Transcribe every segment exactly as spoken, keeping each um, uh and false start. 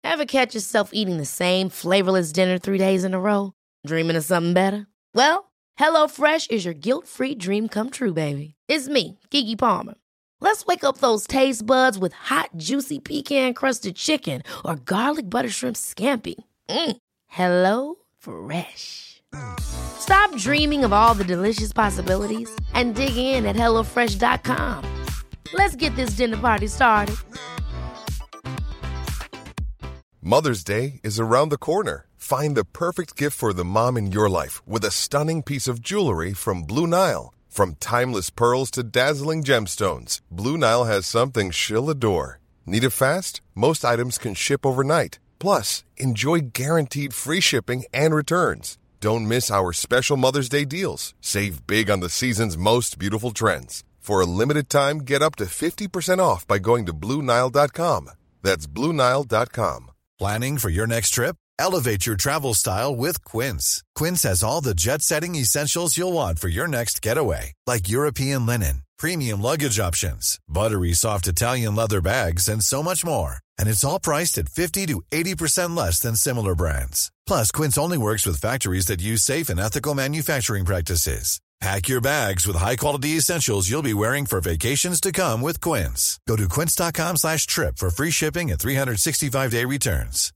Ever catch yourself eating the same flavorless dinner three days in a row? Dreaming of something better? Well, HelloFresh is your guilt-free dream come true, baby. It's me, Keke Palmer. Let's wake up those taste buds with hot, juicy pecan-crusted chicken or garlic butter shrimp scampi. Mm. Hello Fresh. Stop dreaming of all the delicious possibilities and dig in at hello fresh dot com. Let's get this dinner party started. Mother's Day is around the corner. Find the perfect gift for the mom in your life with a stunning piece of jewelry from Blue Nile. From timeless pearls to dazzling gemstones, Blue Nile has something she'll adore. Need it fast? Most items can ship overnight. Plus, enjoy guaranteed free shipping and returns. Don't miss our special Mother's Day deals. Save big on the season's most beautiful trends. For a limited time, get up to fifty percent off by going to Blue Nile dot com. That's Blue Nile dot com. Planning for your next trip? Elevate your travel style with Quince. Quince has all the jet-setting essentials you'll want for your next getaway, like European linen, premium luggage options, buttery soft Italian leather bags, and so much more. And it's all priced at fifty to eighty percent less than similar brands. Plus, Quince only works with factories that use safe and ethical manufacturing practices. Pack your bags with high-quality essentials you'll be wearing for vacations to come with Quince. Go to quince dot com slash trip for free shipping and three sixty-five day returns.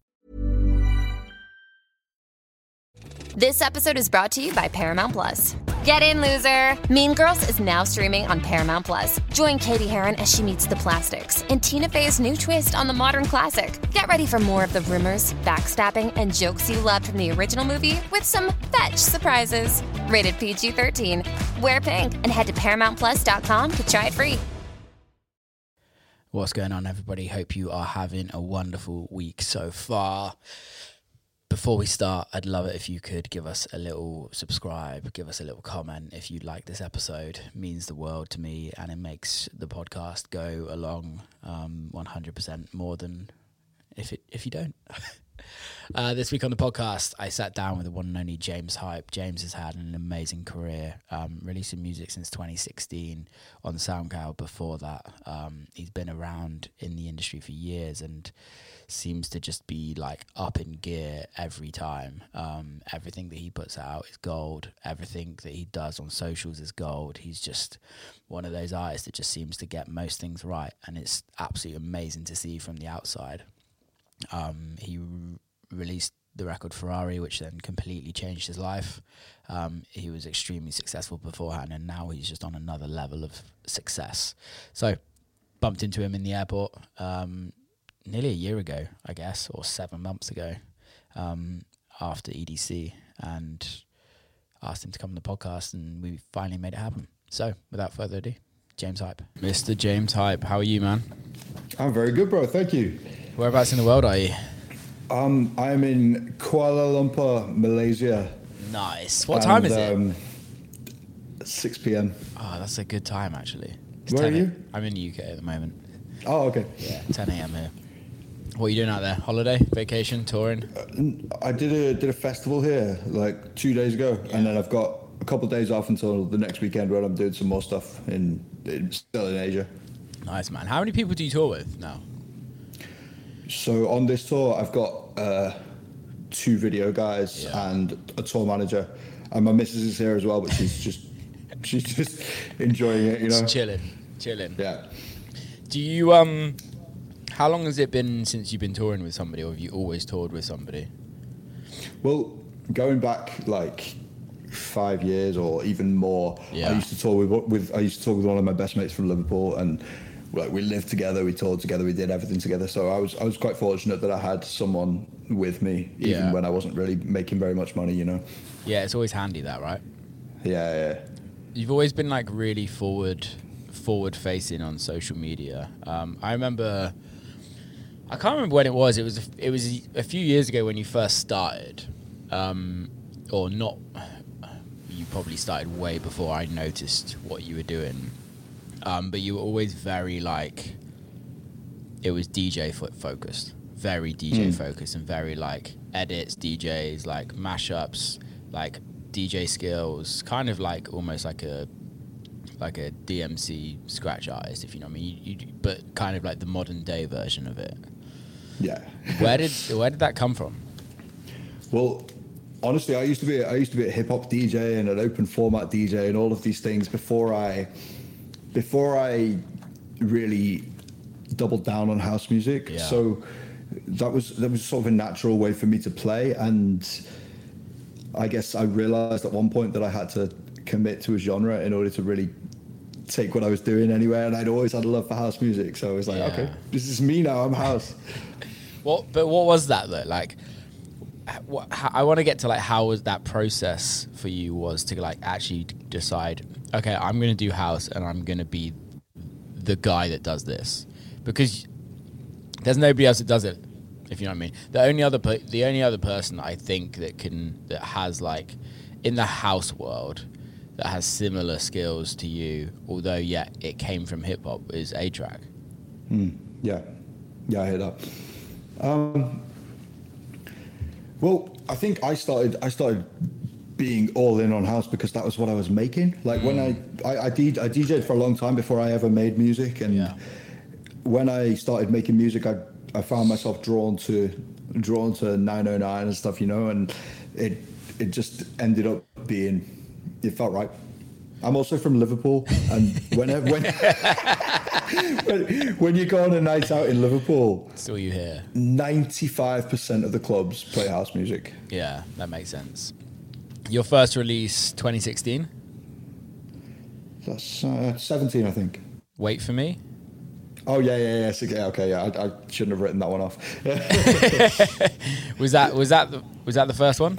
This episode is brought to you by Paramount Plus. Get in, loser! Mean Girls is now streaming on Paramount Plus. Join Katie Heron as she meets the plastics in Tina Fey's new twist on the modern classic. Get ready for more of the rumors, backstabbing, and jokes you loved from the original movie with some fetch surprises. Rated P G thirteen. Wear pink and head to paramount plus dot com to try it free. What's going on, everybody? Hope you are having a wonderful week so far. Before we start, I'd love it if you could give us a little subscribe, give us a little comment if you like this episode. It means the world to me, and it makes the podcast go along um, one hundred percent more than if it if you don't. uh, this week on the podcast, I sat down with the one and only James Hype. James has had an amazing career, um, releasing music since twenty sixteen on SoundCloud. Before that, um, he's been around in the industry for years and seems to just be like up in gear every time. Um, everything that he puts out is gold. Everything that he does on socials is gold. He's just one of those artists that just seems to get most things right, and it's absolutely amazing to see from the outside. Um, he re- released the record Ferrari, which then completely changed his life. Um, he was extremely successful beforehand, and now he's just on another level of success. So, bumped into him in the airport um, nearly a year ago, I guess, or seven months ago, um, after E D C, and asked him to come on the podcast, and we finally made it happen. So, without further ado, James Hype. Mister James Hype, how are you, man? I'm very good, bro. Thank you. Whereabouts in the world are you? Um, I'm in Kuala Lumpur, Malaysia. Nice. What time and, is it? Um, six p.m. Oh, that's a good time, actually. It's Where are you? I'm in the U K at the moment. Oh, okay. Yeah, ten a.m. here. What are you doing out there? Holiday, vacation, touring? Uh, I did a did a festival here like two days ago, yeah. And then I've got a couple of days off until the next weekend where I'm doing some more stuff in, in still in Asia. Nice, man. How many people do you tour with now? So on this tour, I've got uh, two video guys yeah. and a tour manager, and my missus is here as well, but she's just she's just enjoying it, you know. Just chilling, chilling. Yeah. Do you um? How long has it been since you've been touring with somebody, or have you always toured with somebody? Well, going back like five years or even more, yeah. I used to tour with with I used to tour with one of my best mates from Liverpool, and like we lived together, we toured together, we did everything together. So I was I was quite fortunate that I had someone with me, even yeah. when I wasn't really making very much money, you know. Yeah, it's always handy that, right? Yeah, yeah. You've always been like really forward forward facing on social media. Um, I remember. I can't remember when it was. It was a, it was a few years ago when you first started, um, or not. You probably started way before I noticed what you were doing, um, but you were always very like. It was D J foot focused, very D J mm. focused, and very like edits, D Js, like mashups, like D J skills, kind of like almost like a. like a D M C scratch artist, if you know what I mean, you, you, but kind of like the modern day version of it. Yeah. Where did where did that come from? Well, honestly, I used to be I used to be a hip hop D J and an open format D J and all of these things before I before I really doubled down on house music. Yeah. So that was that was sort of a natural way for me to play, and I guess I realized at one point that I had to commit to a genre in order to really take what I was doing anywhere, and I'd always had a love for house music, so I was like, Yeah. okay, this is me now, I'm house. What but what was that though? Like what, I want to get to like how was that process for you was to like actually decide, okay, I'm going to do house and I'm going to be the guy that does this, because there's nobody else that does it, if you know what I mean. The only other per- the only other person I think that can that has like in the house world that has similar skills to you, although yeah, it came from hip hop, is A-Trak. Mm, yeah, yeah, I hear that. Um, well, I think I started I started being all in on house because that was what I was making. Like mm. when I I, I, D, I DJed for a long time before I ever made music, and yeah. when I started making music, I I found myself drawn to drawn to nine oh nine and stuff, you know, and it it just ended up being, it felt right. I'm also from Liverpool, and whenever when when, when you go on a night out in Liverpool, still you hear ninety-five percent of the clubs play house music. Yeah, that makes sense. Your first release, twenty sixteen? That's uh, seventeen, I think. Wait for Me? Oh yeah, yeah, yeah. So, yeah okay, yeah. I, I shouldn't have written that one off. was that was that the, was that the first one?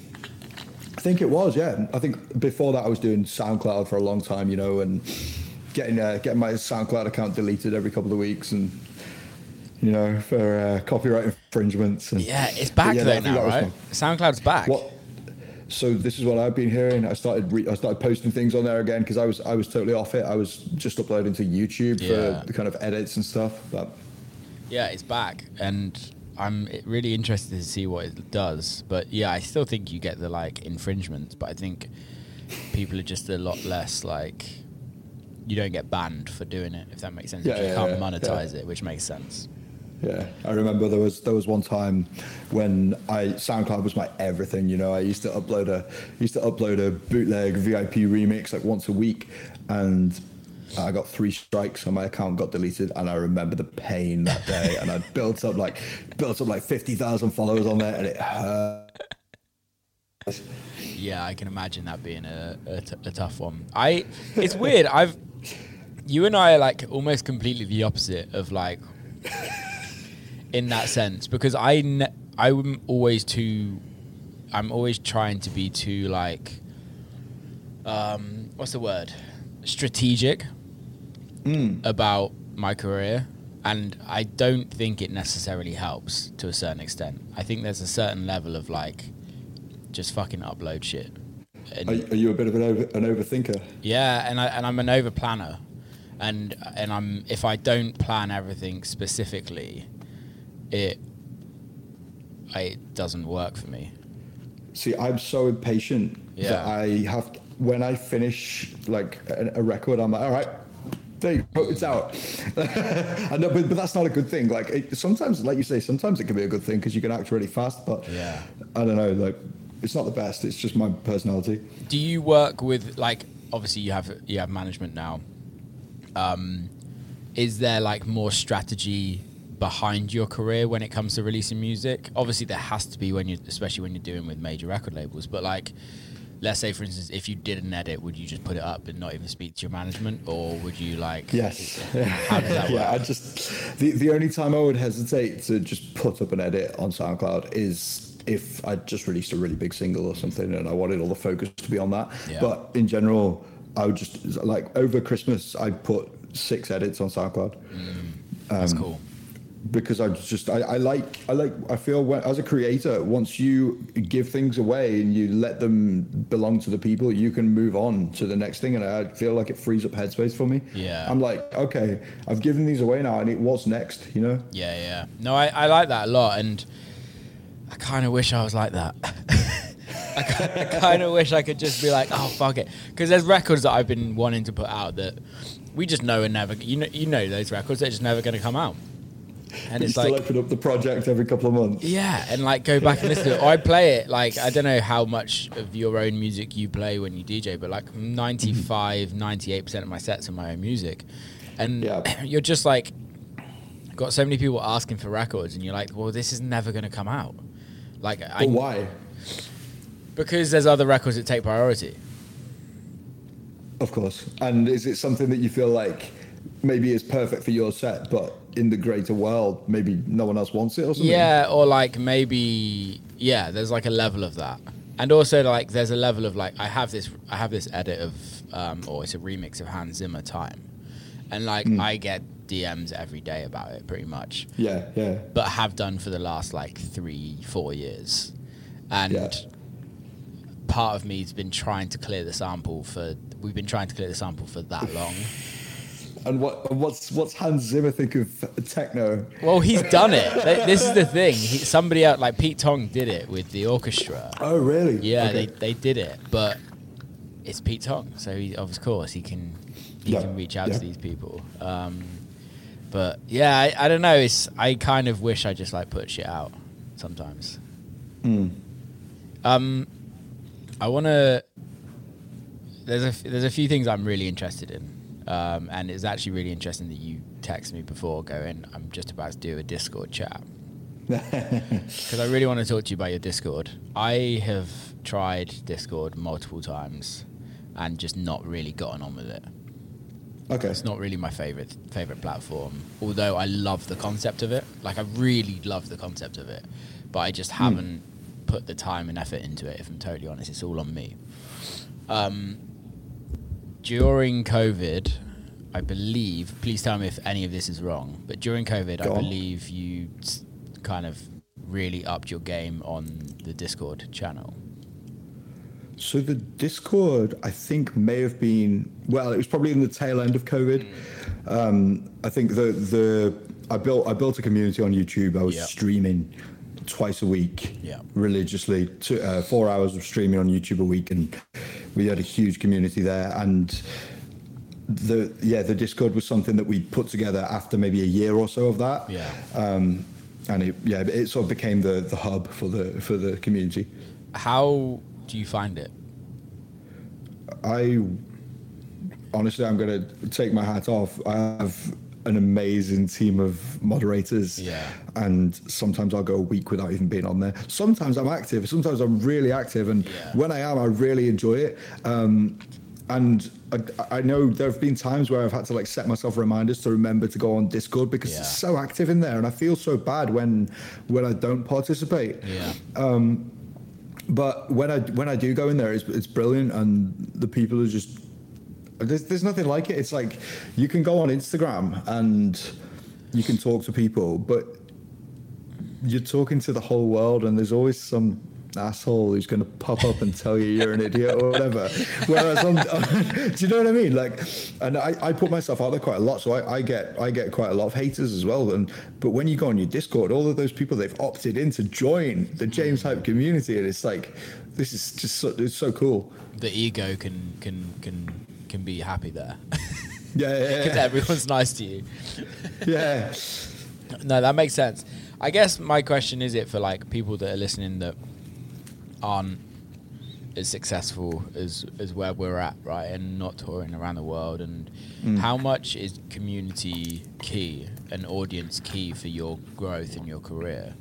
I think it was. Yeah. I think before that I was doing SoundCloud for a long time, you know, and getting uh, getting my SoundCloud account deleted every couple of weeks, and you know, for uh, copyright infringements. And, yeah, it's back yeah, there now, right? SoundCloud's back. What? So this is what I've been hearing. I started re- I started posting things on there again because I was I was totally off it. I was just uploading to YouTube yeah. for the kind of edits and stuff. But yeah, it's back, and I'm really interested to see what it does. But yeah, I still think you get the like infringements, but I think people are just a lot less like, you don't get banned for doing it, if that makes sense. Yeah, you yeah, can't yeah, monetize yeah. it, which makes sense. Yeah, I remember there was there was one time when I SoundCloud was my everything. You know, I used to upload a used to upload a bootleg V I P remix like once a week, and I got three strikes and my account got deleted. And I remember the pain that day. And I built up like built up like fifty thousand followers on there, and it hurt. Yeah, I can imagine that being a, a, t- a tough one. I it's weird. I've you and I are like almost completely the opposite of like. In that sense, because I ne- I'm always too, I'm always trying to be too like, um, what's the word, strategic mm. about my career, and I don't think it necessarily helps to a certain extent. I think there's a certain level of like, just fucking upload shit. And are, are you a bit of an over, an overthinker? Yeah, and I and I'm an over planner, and and I'm if I don't plan everything specifically. It, it doesn't work for me. See, I'm so impatient yeah. that I have to, when I finish like a, a record, I'm like, all right, there you go, it's out. I know, but, but that's not a good thing. Like it, sometimes, like you say, sometimes it can be a good thing because you can act really fast. But yeah. I don't know, like it's not the best. It's just my personality. Do you work with like? Obviously, you have you have management now. Um, is there like more strategy behind your career when it comes to releasing music? Obviously there has to be when you especially when you're doing with major record labels, but like let's say for instance if you did an edit, would you just put it up and not even speak to your management, or would you like yes how does that work? Yeah, I just the, the only time I would hesitate to just put up an edit on SoundCloud is if I just released a really big single or something and I wanted all the focus to be on that. Yeah. But in general I would just like over Christmas I put six edits on SoundCloud. mm, that's um, cool. Because I just I, I like I like I feel when, as a creator, once you give things away and you let them belong to the people, you can move on to the next thing, and I feel like it frees up headspace for me. Yeah, I'm like, okay, I've given these away now, and it what's next, you know? Yeah, yeah. No, I, I like that a lot, and I kind of wish I was like that. I, I kind of wish I could just be like, oh fuck it, because there's records that I've been wanting to put out that we just know are never. You know, you know those records, they're just never going to come out. And it's you like still open up the project every couple of months. Yeah, and like go back and listen to it. Or I play it like I don't know how much of your own music you play when you D J, but like ninety-five, ninety-eight percent of my sets are my own music. And yeah. You're just like got so many people asking for records, and you're like, well, this is never going to come out. Like, but I, why? Because there's other records that take priority. Of course. And is it something that you feel like maybe is perfect for your set, but in the greater world, maybe no one else wants it or something? Yeah, or like maybe, yeah, there's like a level of that. And also like there's a level of like, I have this, I have this edit of, um, or it's a remix of Hans Zimmer Time. And like, mm. I get D Ms every day about it pretty much. Yeah, yeah. But have done for the last like three, four years. And yeah. part of me's been trying to clear the sample for, we've been trying to clear the sample for that long. And what what's what's Hans Zimmer think of techno? Well, he's done it. This is the thing. He, somebody out like Pete Tong did it with the orchestra. Oh, really? Yeah, okay. they they did it, but it's Pete Tong, so he, of course he can he yeah. can reach out yeah. to these people. Um, but yeah, I, I don't know. It's I kind of wish I just like put shit out sometimes. Mm. Um, I want to. There's a there's a few things I'm really interested in. Um, and it's actually really interesting that you text me before going, I'm just about to do a Discord chat. Because I really want to talk to you about your Discord. I have tried Discord multiple times and just not really gotten on with it. Okay. It's not really my favorite favorite platform, although I love the concept of it. Like, I really love the concept of it. But I just haven't mm. put the time and effort into it, if I'm totally honest. It's all on me. Um... During COVID, I believe, please tell me if any of this is wrong, but during COVID, Go I on. believe you kind of really upped your game on the Discord channel. So the Discord, I think, may have been, well, it was probably in the tail end of COVID. Mm. Um, I think the the I built I built a community on YouTube. I was yep. streaming twice a week, yeah. religiously, two, uh, four hours of streaming on YouTube a week, and we had a huge community there. And the yeah, the Discord was something that we put together after maybe a year or so of that. Yeah, um, and it, yeah, it sort of became the the hub for the for the community. How do you find it? I honestly, I'm going to take my hat off. I have an amazing team of moderators, yeah. and sometimes I'll go a week without even being on there. Sometimes I'm active, sometimes I'm really active, and yeah. when I am, I really enjoy it. Um, and I, I know there have been times where I've had to like set myself reminders to remember to go on Discord because yeah. it's so active in there, and I feel so bad when when I don't participate. Yeah. Um, but when I when I do go in there, it's, it's brilliant, and the people are just. There's, there's nothing like it. It's like you can go on Instagram and you can talk to people, but you're talking to the whole world, and there's always some asshole who's going to pop up and tell you you're an idiot or whatever. Whereas, on, do you know what I mean? Like, and I, I put myself out there quite a lot, so I, I get I get quite a lot of haters as well. And but when you go on your Discord, all of those people, they've opted in to join the James Hype community, and it's like this is just so, it's so cool. The ego can can can. can be happy there. Yeah, yeah, yeah. Because everyone's nice to you. Yeah. No, that makes sense. I guess my question is it for like people that are listening that aren't as successful as as where we're at, right? And not touring around the world. And mm. how much is community key and audience key for your growth in your career?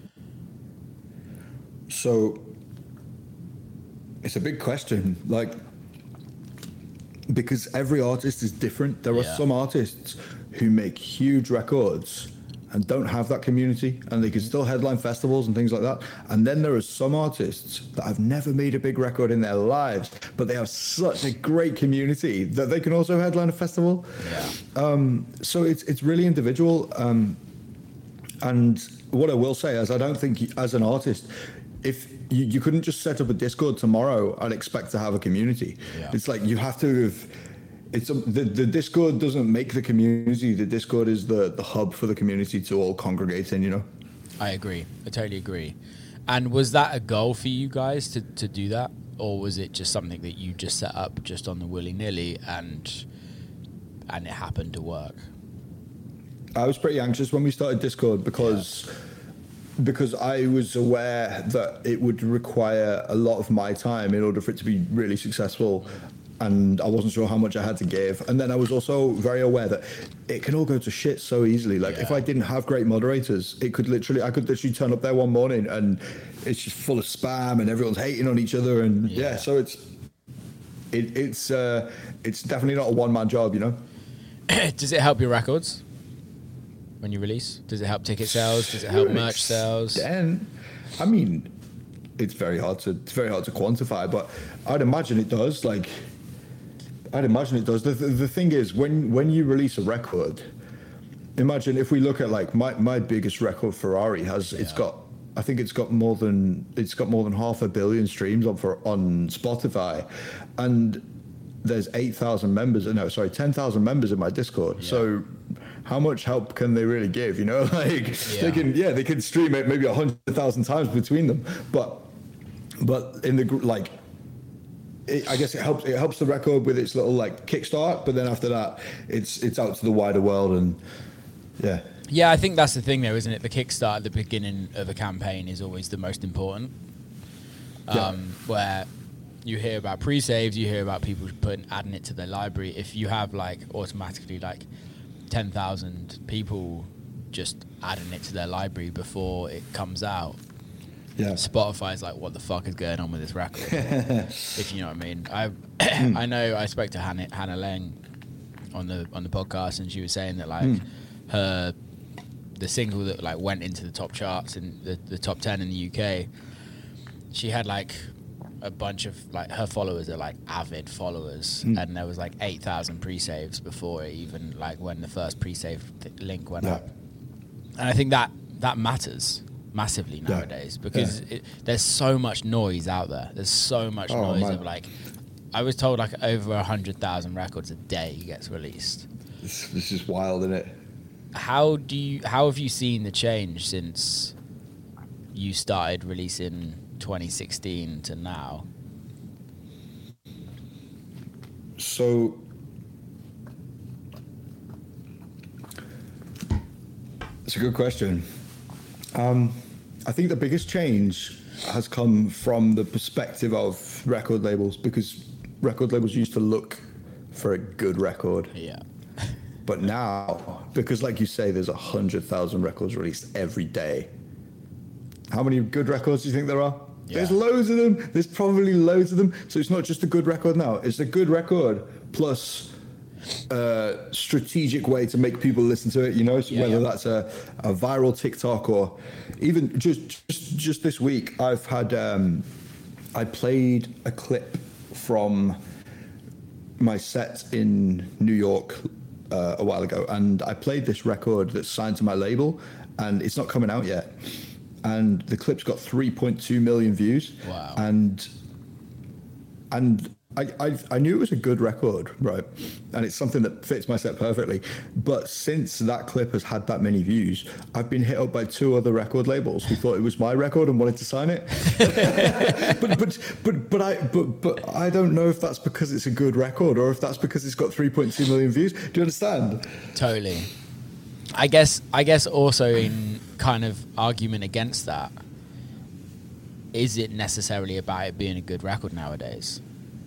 So it's a big question. Like, because every artist is different. There are yeah. some artists who make huge records and don't have that community, and they can still headline festivals and things like that. And then there are some artists that have never made a big record in their lives, but they have such a great community that they can also headline a festival. Yeah. Um, so it's it's really individual. Um, and what I will say is I don't think as an artist, if you, you couldn't just set up a Discord tomorrow and expect to have a community. Yeah. It's like you have to have, it's a, the, the Discord doesn't make the community. The Discord is the, the hub for the community to all congregate in, you know? I agree. I totally agree. And was that a goal for you guys to, to do that? Or was it just something that you just set up just on the willy-nilly and and it happened to work? I was pretty anxious when we started Discord because. Yeah. Because I was aware that it would require a lot of my time in order for it to be really successful, and I wasn't sure how much I had to give. And then I was also very aware that it can all go to shit so easily. Like yeah. if I didn't have great moderators, it could literally, I could literally turn up there one morning and it's just full of spam and everyone's hating on each other. And yeah, yeah so it's it, it's uh, it's definitely not a one man job, you know. Does it help your records? When you release, does it help ticket sales? Does it help merch sales? Then, I mean, it's very hard to it's very hard to quantify, but I'd imagine it does. Like, I'd imagine it does. The, the, the thing is, when when you release a record, imagine if we look at like my, my biggest record, Ferrari has yeah. it's got I think it's got more than it's got more than half a billion streams on for on Spotify, and there's eight thousand members. No, sorry, ten thousand members in my Discord. Yeah. So. How much help can they really give? You know, like yeah. they can, yeah, they can stream it maybe a hundred thousand times between them, but, but in the like, it, I guess it helps. It helps the record with its little like kickstart, but then after that, it's it's out to the wider world, and yeah, yeah. I think that's the thing, though, isn't it? The kickstart at the beginning of a campaign is always the most important. Um, yeah. Where you hear about pre-saves, you hear about people putting adding it to their library. If you have like automatically like ten thousand people just adding it to their library before it comes out. Yeah. Spotify's like, what the fuck is going on with this record? If you know what I mean. I I know I spoke to Hannah, Hannah Lang on the on the podcast, and she was saying that like mm. her the single that like went into the top charts in the, the top ten in the U K, she had like a bunch of like her followers are like avid followers, mm. and there was like eight thousand pre-saves before it even like when the first pre-save th- link went yeah. up. And I think that that matters massively nowadays yeah. because yeah. It, there's so much noise out there. There's so much oh, noise man. of like I was told like over a hundred thousand records a day gets released. This, this is wild, isn't it? How do you how have you seen the change since you started releasing twenty sixteen to now? So it's a good question. Um, I think the biggest change has come from the perspective of record labels, because record labels used to look for a good record. Yeah. But now, because like you say, there's a hundred thousand records released every day. How many good records do you think there are? Yeah. There's loads of them. There's probably loads of them. So it's not just a good record now. It's a good record plus a strategic way to make people listen to it, you know, so yeah, whether yeah. that's a, a viral TikTok or even just, just just this week, I've had, um, I played a clip from my set in New York uh, a while ago, and I played this record that's signed to my label, and it's not coming out yet. And the clip's got three point two million views. Wow. And and I, I I knew it was a good record, right? And it's something that fits my set perfectly. But since that clip has had that many views, I've been hit up by two other record labels who thought it was my record and wanted to sign it. but but but but I but but I don't know if that's because it's a good record or if that's because it's got three point two million views. Do you understand? Totally. I guess I guess also in kind of argument against that, is it necessarily about it being a good record nowadays?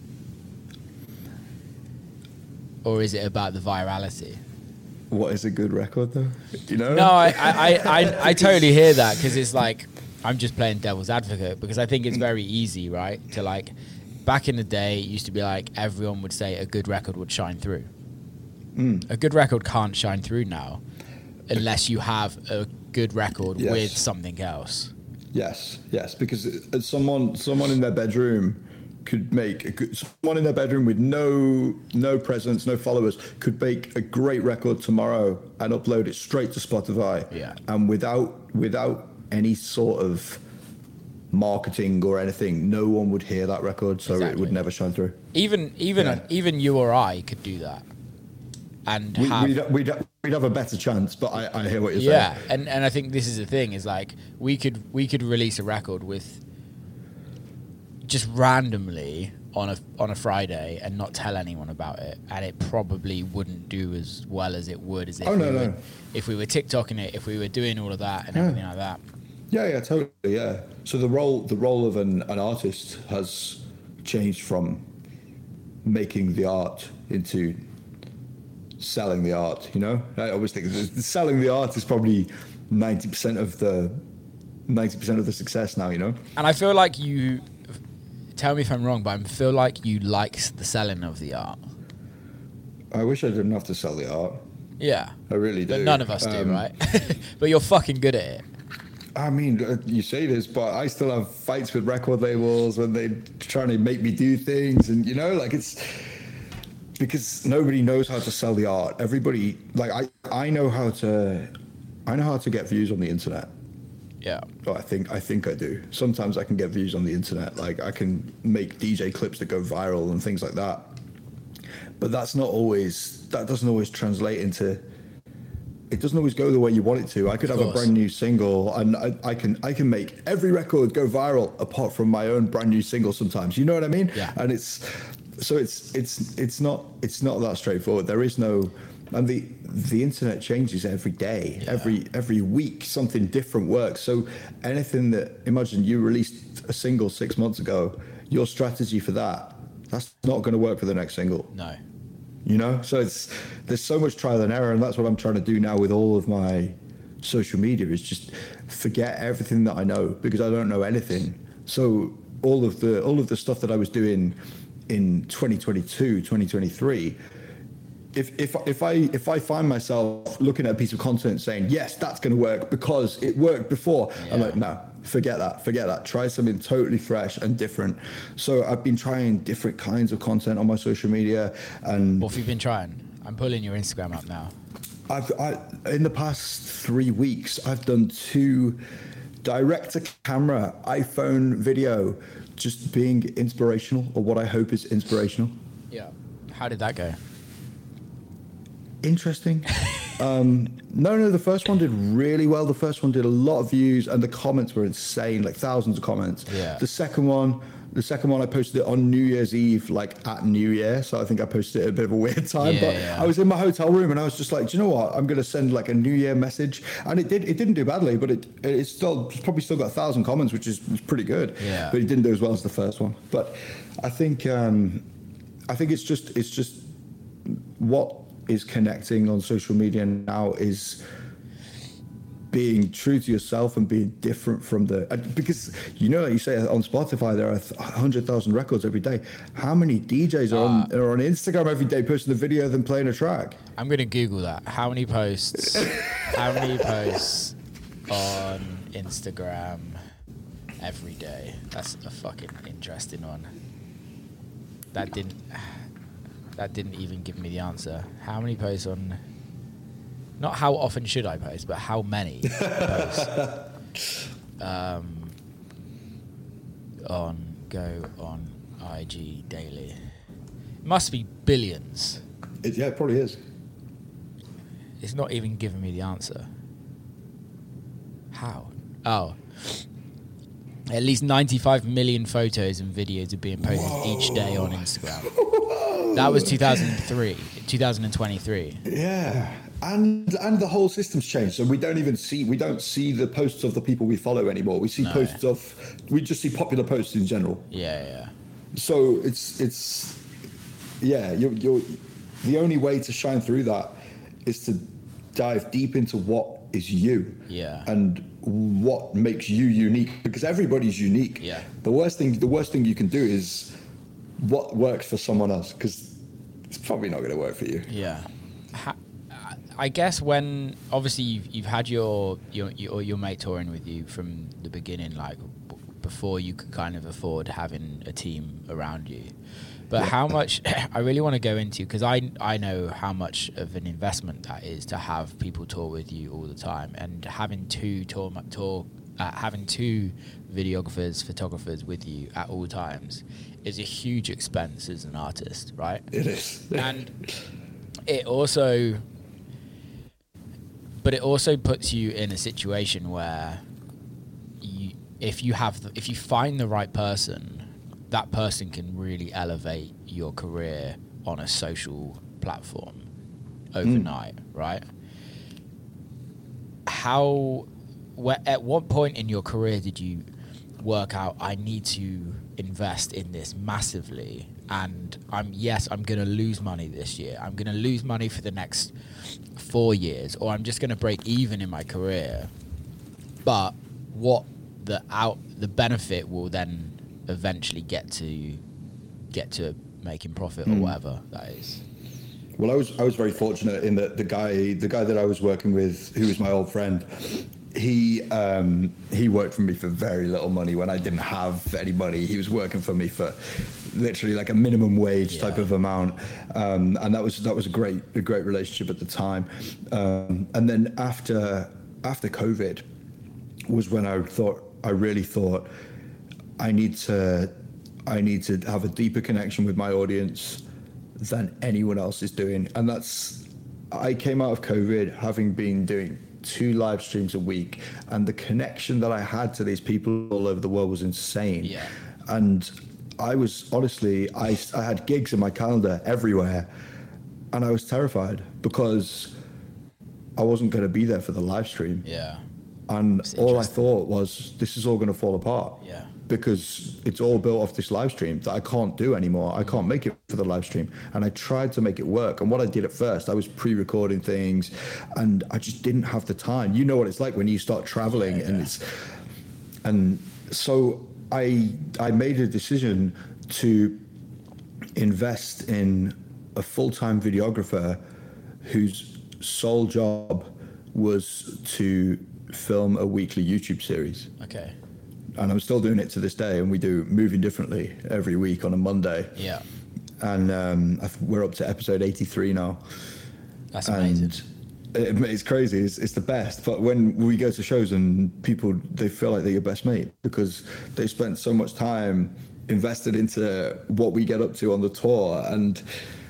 Or is it about the virality? What is a good record though? You know? No, I I, I, I, I totally hear that, because it's like I'm just playing devil's advocate, because I think it's very easy, right? To like back in the day it used to be like everyone would say a good record would shine through. Mm. A good record can't shine through now unless you have a good record yes. with something else. Yes, yes, because someone someone in their bedroom could make a good, someone in their bedroom with no no presence, no followers, could make a great record tomorrow and upload it straight to Spotify. Yeah. And without without any sort of marketing or anything, no one would hear that record, so exactly. it would never shine through. Even even yeah. even you or I could do that. And we, have, we'd, we'd, we'd have a better chance, but I, I hear what you're yeah, saying. Yeah, and, and I think this is the thing, is like we could we could release a record with just randomly on a on a Friday and not tell anyone about it, and it probably wouldn't do as well as it would as if, oh, we, no, were, no. if we were TikToking it, if we were doing all of that and yeah. everything like that. Yeah, yeah, totally, yeah. So the role the role of an, an artist has changed from making the art into selling the art, you know? I always think that selling the art is probably ninety percent of the ninety percent of the success now, you know? And I feel like you, tell me if I'm wrong, but I feel like you like the selling of the art. I wish I didn't have to sell the art. Yeah. I really do. But none of us um, do, right? But you're fucking good at it. I mean, you say this, but I still have fights with record labels when they're trying to make me do things. And, you know, like it's because nobody knows how to sell the art. Everybody, like I, I know how to, I know how to get views on the internet. Yeah. Oh, I think I think I do. Sometimes I can get views on the internet. Like I can make D J clips that go viral and things like that. But that's not always, that doesn't always translate into, it doesn't always go the way you want it to. I could have a brand new single and I, I can I can make every record go viral apart from my own brand new single sometimes. You know what I mean? Yeah. And it's, so it's it's it's not it's not that straightforward. There is no, and the the internet changes every day, yeah. every every week something different works. So anything that, imagine you released a single six months ago, your strategy for that, that's not going to work for the next single. No. You know, so it's there's so much trial and error, and that's what I'm trying to do now with all of my social media is just forget everything that I know because I don't know anything. So all of the all of the stuff that I was doing in twenty twenty-two, twenty twenty-three, if if if I if I find myself looking at a piece of content saying yes, that's going to work because it worked before, yeah. I'm like, no, forget that, forget that. Try something totally fresh and different. So I've been trying different kinds of content on my social media. And what have you been trying? I'm pulling your Instagram up now. I've I, in the past three weeks, I've done two direct-to-camera iPhone video, just being inspirational, or what I hope is inspirational. Yeah. How did that go? Interesting. um, no, no, the first one did really well. The first one did a lot of views, and the comments were insane, like thousands of comments. Yeah. The second one, the second one, I posted it on New Year's Eve, like at New Year. So I think I posted it at a bit of a weird time. Yeah, but yeah. I was in my hotel room, and I was just like, do you know what? I'm going to send like a New Year message, and it did. It didn't do badly, but it it still it's probably still got a thousand comments, which is was pretty good. Yeah. But it didn't do as well as the first one. But I think um, I think it's just it's just what is connecting on social media now is being true to yourself and being different from the, because you know, like you say on Spotify, there are one hundred thousand records every day. How many D Js are, on, uh, are on Instagram every day posting a video of them playing a track? I'm going to Google that. How many posts, how many posts on Instagram every day? That's a fucking interesting one. That didn't... That didn't even give me the answer. How many posts on... Not how often should I post, but how many posts um, on go on I G daily. It must be billions. It, yeah, it probably is. It's not even giving me the answer. How? Oh. At least ninety-five million photos and videos are being posted Whoa. each day on Instagram. That was two thousand three, two thousand twenty-three. Yeah, and and the whole system's changed. So we don't even see we don't see the posts of the people we follow anymore. We see no. posts of we just see popular posts in general. Yeah, yeah. So it's it's yeah. You're you're the only way to shine through that is to dive deep into what is you. Yeah. And what makes you unique, because everybody's unique. Yeah. The worst thing the worst thing you can do is what works for someone else, because it's probably not going to work for you. Yeah. Ha- I guess when obviously you've, you've had your, your your your mate touring with you from the beginning, like b- before you could kind of afford having a team around you. But yeah. how much I really want to go into, because I I know how much of an investment that is to have people tour with you all the time, and having two tour tour uh, having two videographers, photographers with you at all times is a huge expense as an artist, right? It is. And it also, but it also puts you in a situation where you, if you have, the, if you find the right person that person can really elevate your career on a social platform overnight, mm. right? How, wh- at what point in your career did you work out, I need to invest in this massively, and I'm yes, I'm going to lose money this year, I'm going to lose money for the next four years, or I'm just going to break even in my career, but what the out the benefit will then eventually get to get to making profit mm. or whatever that is. Well, I was I was very fortunate in that the guy the guy that I was working with, who was my old friend, he um, he worked for me for very little money when I didn't have any money. He was working for me for literally like a minimum wage yeah. type of amount, um, and that was that was a great a great relationship at the time. Um, and then after after COVID was when I thought I really thought I need to I need to have a deeper connection with my audience than anyone else is doing. And that's, I came out of COVID having been doing two live streams a week, and the connection that I had to these people all over the world was insane. Yeah. And I was honestly, I, I had gigs in my calendar everywhere, and I was terrified because I wasn't going to be there for the live stream. Yeah. And all I thought was, this is all going to fall apart. Yeah. Because it's all built off this live stream that I can't do anymore. I can't make it for the live stream. And I tried to make it work. And what I did at first, I was pre-recording things, and I just didn't have the time. You know what it's like when you start traveling, yeah, yeah. and it's, and so I I made a decision to invest in a full-time videographer whose sole job was to film a weekly YouTube series. Okay. And I'm still doing it to this day, and we do Moving Differently every week on a Monday. Yeah. And um, we're up to episode eighty-three now. That's amazing. It, it's crazy. It's, it's the best. But when we go to shows and people, they feel like they're your best mate because they spent so much time invested into what we get up to on the tour. And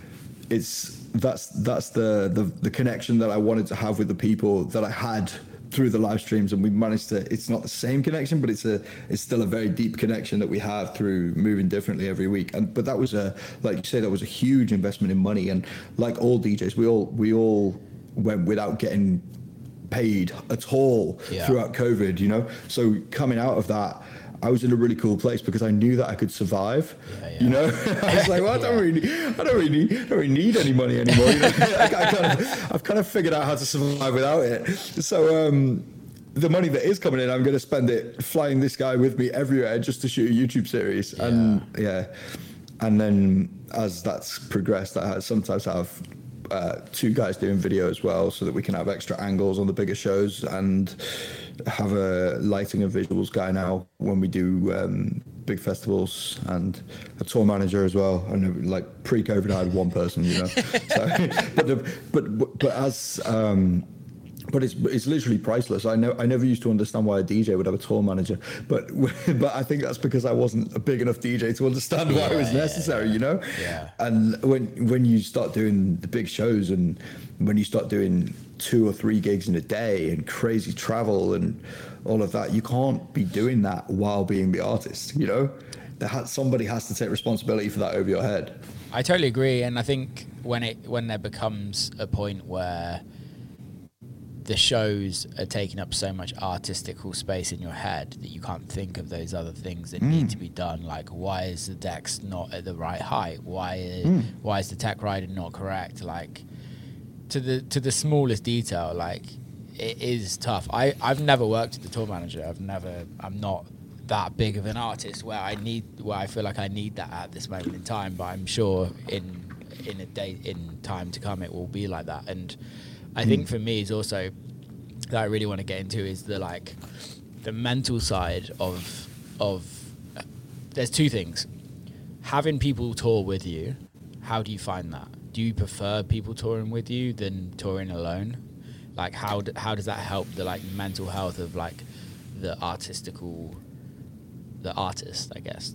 it's that's that's the, the, the connection that I wanted to have with the people that I had through the live streams, and we managed to, it's not the same connection, but it's a it's still a very deep connection that we have through Moving Differently every week. And but that was a, like you say, that was a huge investment in money. And like all D Js, we all we all went without getting paid at all yeah. throughout COVID, you know. So coming out of that, I was in a really cool place because I knew that I could survive. Yeah, yeah. You know, I was like, well, I don't yeah. really, I don't really, need, I don't really need any money anymore. You know? I, I kind of, I've kind of figured out how to survive without it. So um, the money that is coming in, I'm going to spend it flying this guy with me everywhere just to shoot a YouTube series. Yeah. And yeah, and then as that's progressed, I sometimes have uh, two guys doing video as well, so that we can have extra angles on the bigger shows, and have a lighting and visuals guy now when we do um, big festivals, and a tour manager as well. And like pre-COVID, I had one person, you know. So, but, the, but but as um, but it's it's literally priceless. I know I never used to understand why a D J would have a tour manager, but but I think that's because I wasn't a big enough D J to understand why yeah, it was necessary, yeah, you know. Yeah. And when when you start doing the big shows, and when you start doing two or three gigs in a day and crazy travel and all of that, you can't be doing that while being the artist, you know. There has, somebody has to take responsibility for that over your head. I totally agree. And I think when it when there becomes a point where the shows are taking up so much artistical space in your head that you can't think of those other things that mm. need to be done, like why is the decks not at the right height, why is, mm. why is the tech rider not correct, like to the to the smallest detail. Like it is tough. I, I've never worked with the tour manager. I've never I'm not that big of an artist where I need where I feel like I need that at this moment in time, but I'm sure in in a day in time to come it will be like that. And I mm. think for me is also that I really want to get into is the like the mental side of of uh, there's two things. Having people tour with you, how do you find that? Do you prefer people touring with you than touring alone? Like how d- how does that help the like mental health of like the artistical the artist, I guess?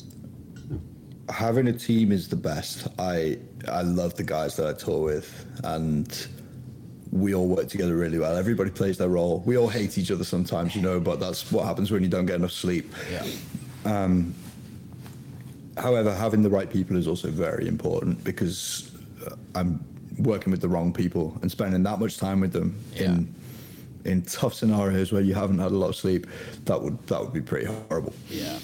Having a team is the best. I I love the guys that I tour with, and we all work together really well. Everybody plays their role. We all hate each other sometimes, you know, but that's what happens when you don't get enough sleep. Yeah. Um, however, having the right people is also very important, because uh, I'm working with the wrong people and spending that much time with them yeah. in in tough scenarios where you haven't had a lot of sleep. That would that would be pretty horrible. Yeah.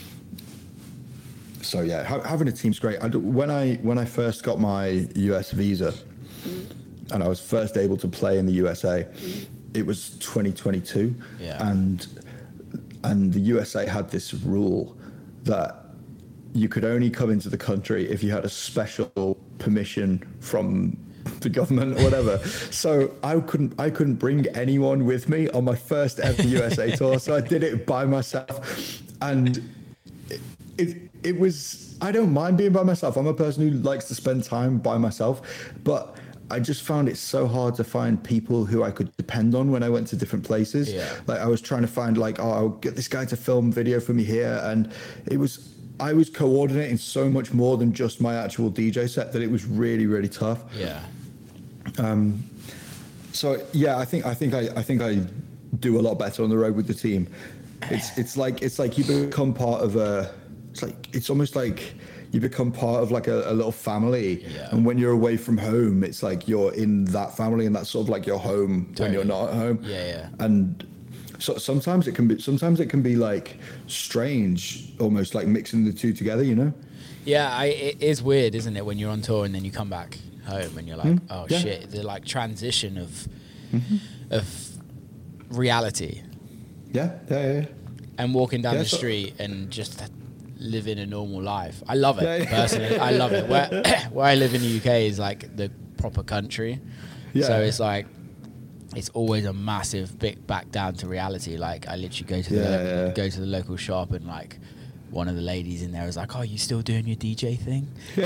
So yeah, ha- having a team's great. I do, when I when I first got my U S visa, and I was first able to play in the U S A, it was twenty twenty-two, yeah. and and the U S A had this rule that you could only come into the country if you had a special permission from the government or whatever. So I couldn't I couldn't bring anyone with me on my first ever U S A tour. So I did it by myself, and it, it it was I don't mind being by myself. I'm a person who likes to spend time by myself, but I just found it so hard to find people who I could depend on when I went to different places. Yeah. Like I was trying to find like, oh, I'll get this guy to film video for me here, and it was I was coordinating so much more than just my actual D J set that it was really, really tough. Yeah. Um. So yeah, I think I think I, I think I do a lot better on the road with the team. It's it's like it's like you become part of a. It's like it's almost like you become part of like a, a little family. Yeah. And when you're away from home, it's like you're in that family, and that's sort of like your home totally. When you're not at home. Yeah, yeah. And so sometimes it can be sometimes it can be like strange, almost like mixing the two together, you know? Yeah, I, it is weird, isn't it, when you're on tour and then you come back home and you're like, mm, oh yeah. shit, the like transition of mm-hmm. of reality. Yeah, yeah, yeah. And walking down yeah, the so street and just living a normal life. I love it, yeah, yeah. personally. I love it. Where where I live in the U K is like the proper country. Yeah. So it's like, it's always a massive big back down to reality. Like I literally go to the yeah, lo- yeah. go to the local shop, and like one of the ladies in there is like, "Oh, you still doing your D J thing?"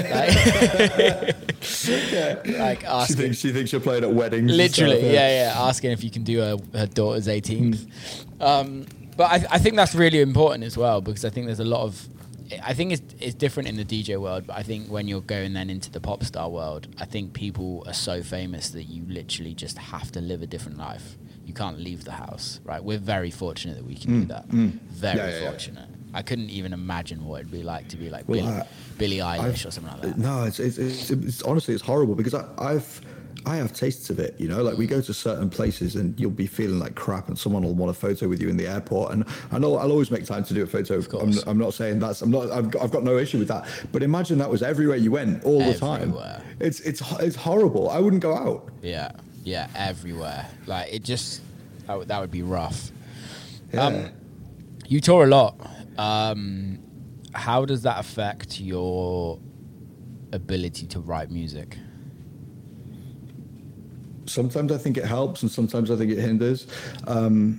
Like, yeah. like asking. She thinks she thinks you're playing at weddings. Literally, stuff, yeah. yeah, yeah. Asking if you can do her, her daughter's eighteenth. Mm. Um, but I, I think that's really important as well, because I think there's a lot of. I think it's it's different in the D J world, but I think when you're going then into the pop star world, I think people are so famous that you literally just have to live a different life. You can't leave the house, right? We're very fortunate that we can mm, do that. Mm. Very yeah, yeah, fortunate. Yeah. I couldn't even imagine what it'd be like to be like well, Billie, I, Billie Eilish I've, or something like that. No, it's it's, it's, it's honestly it's horrible, because I, I've. I have tastes of it, you know, like we go to certain places and you'll be feeling like crap, and someone will want a photo with you in the airport. And I know I'll always make time to do a photo. Of course. I'm, I'm not saying that's, I'm not, I've got, I've got no issue with that. But imagine that was everywhere you went all everywhere. the time. It's, it's, it's horrible. I wouldn't go out. Yeah. Yeah. Everywhere. Like it just, that would, that would be rough. Yeah. Um, you tour a lot. Um, how does that affect your ability to write music? Sometimes I think it helps, and sometimes I think it hinders. Um,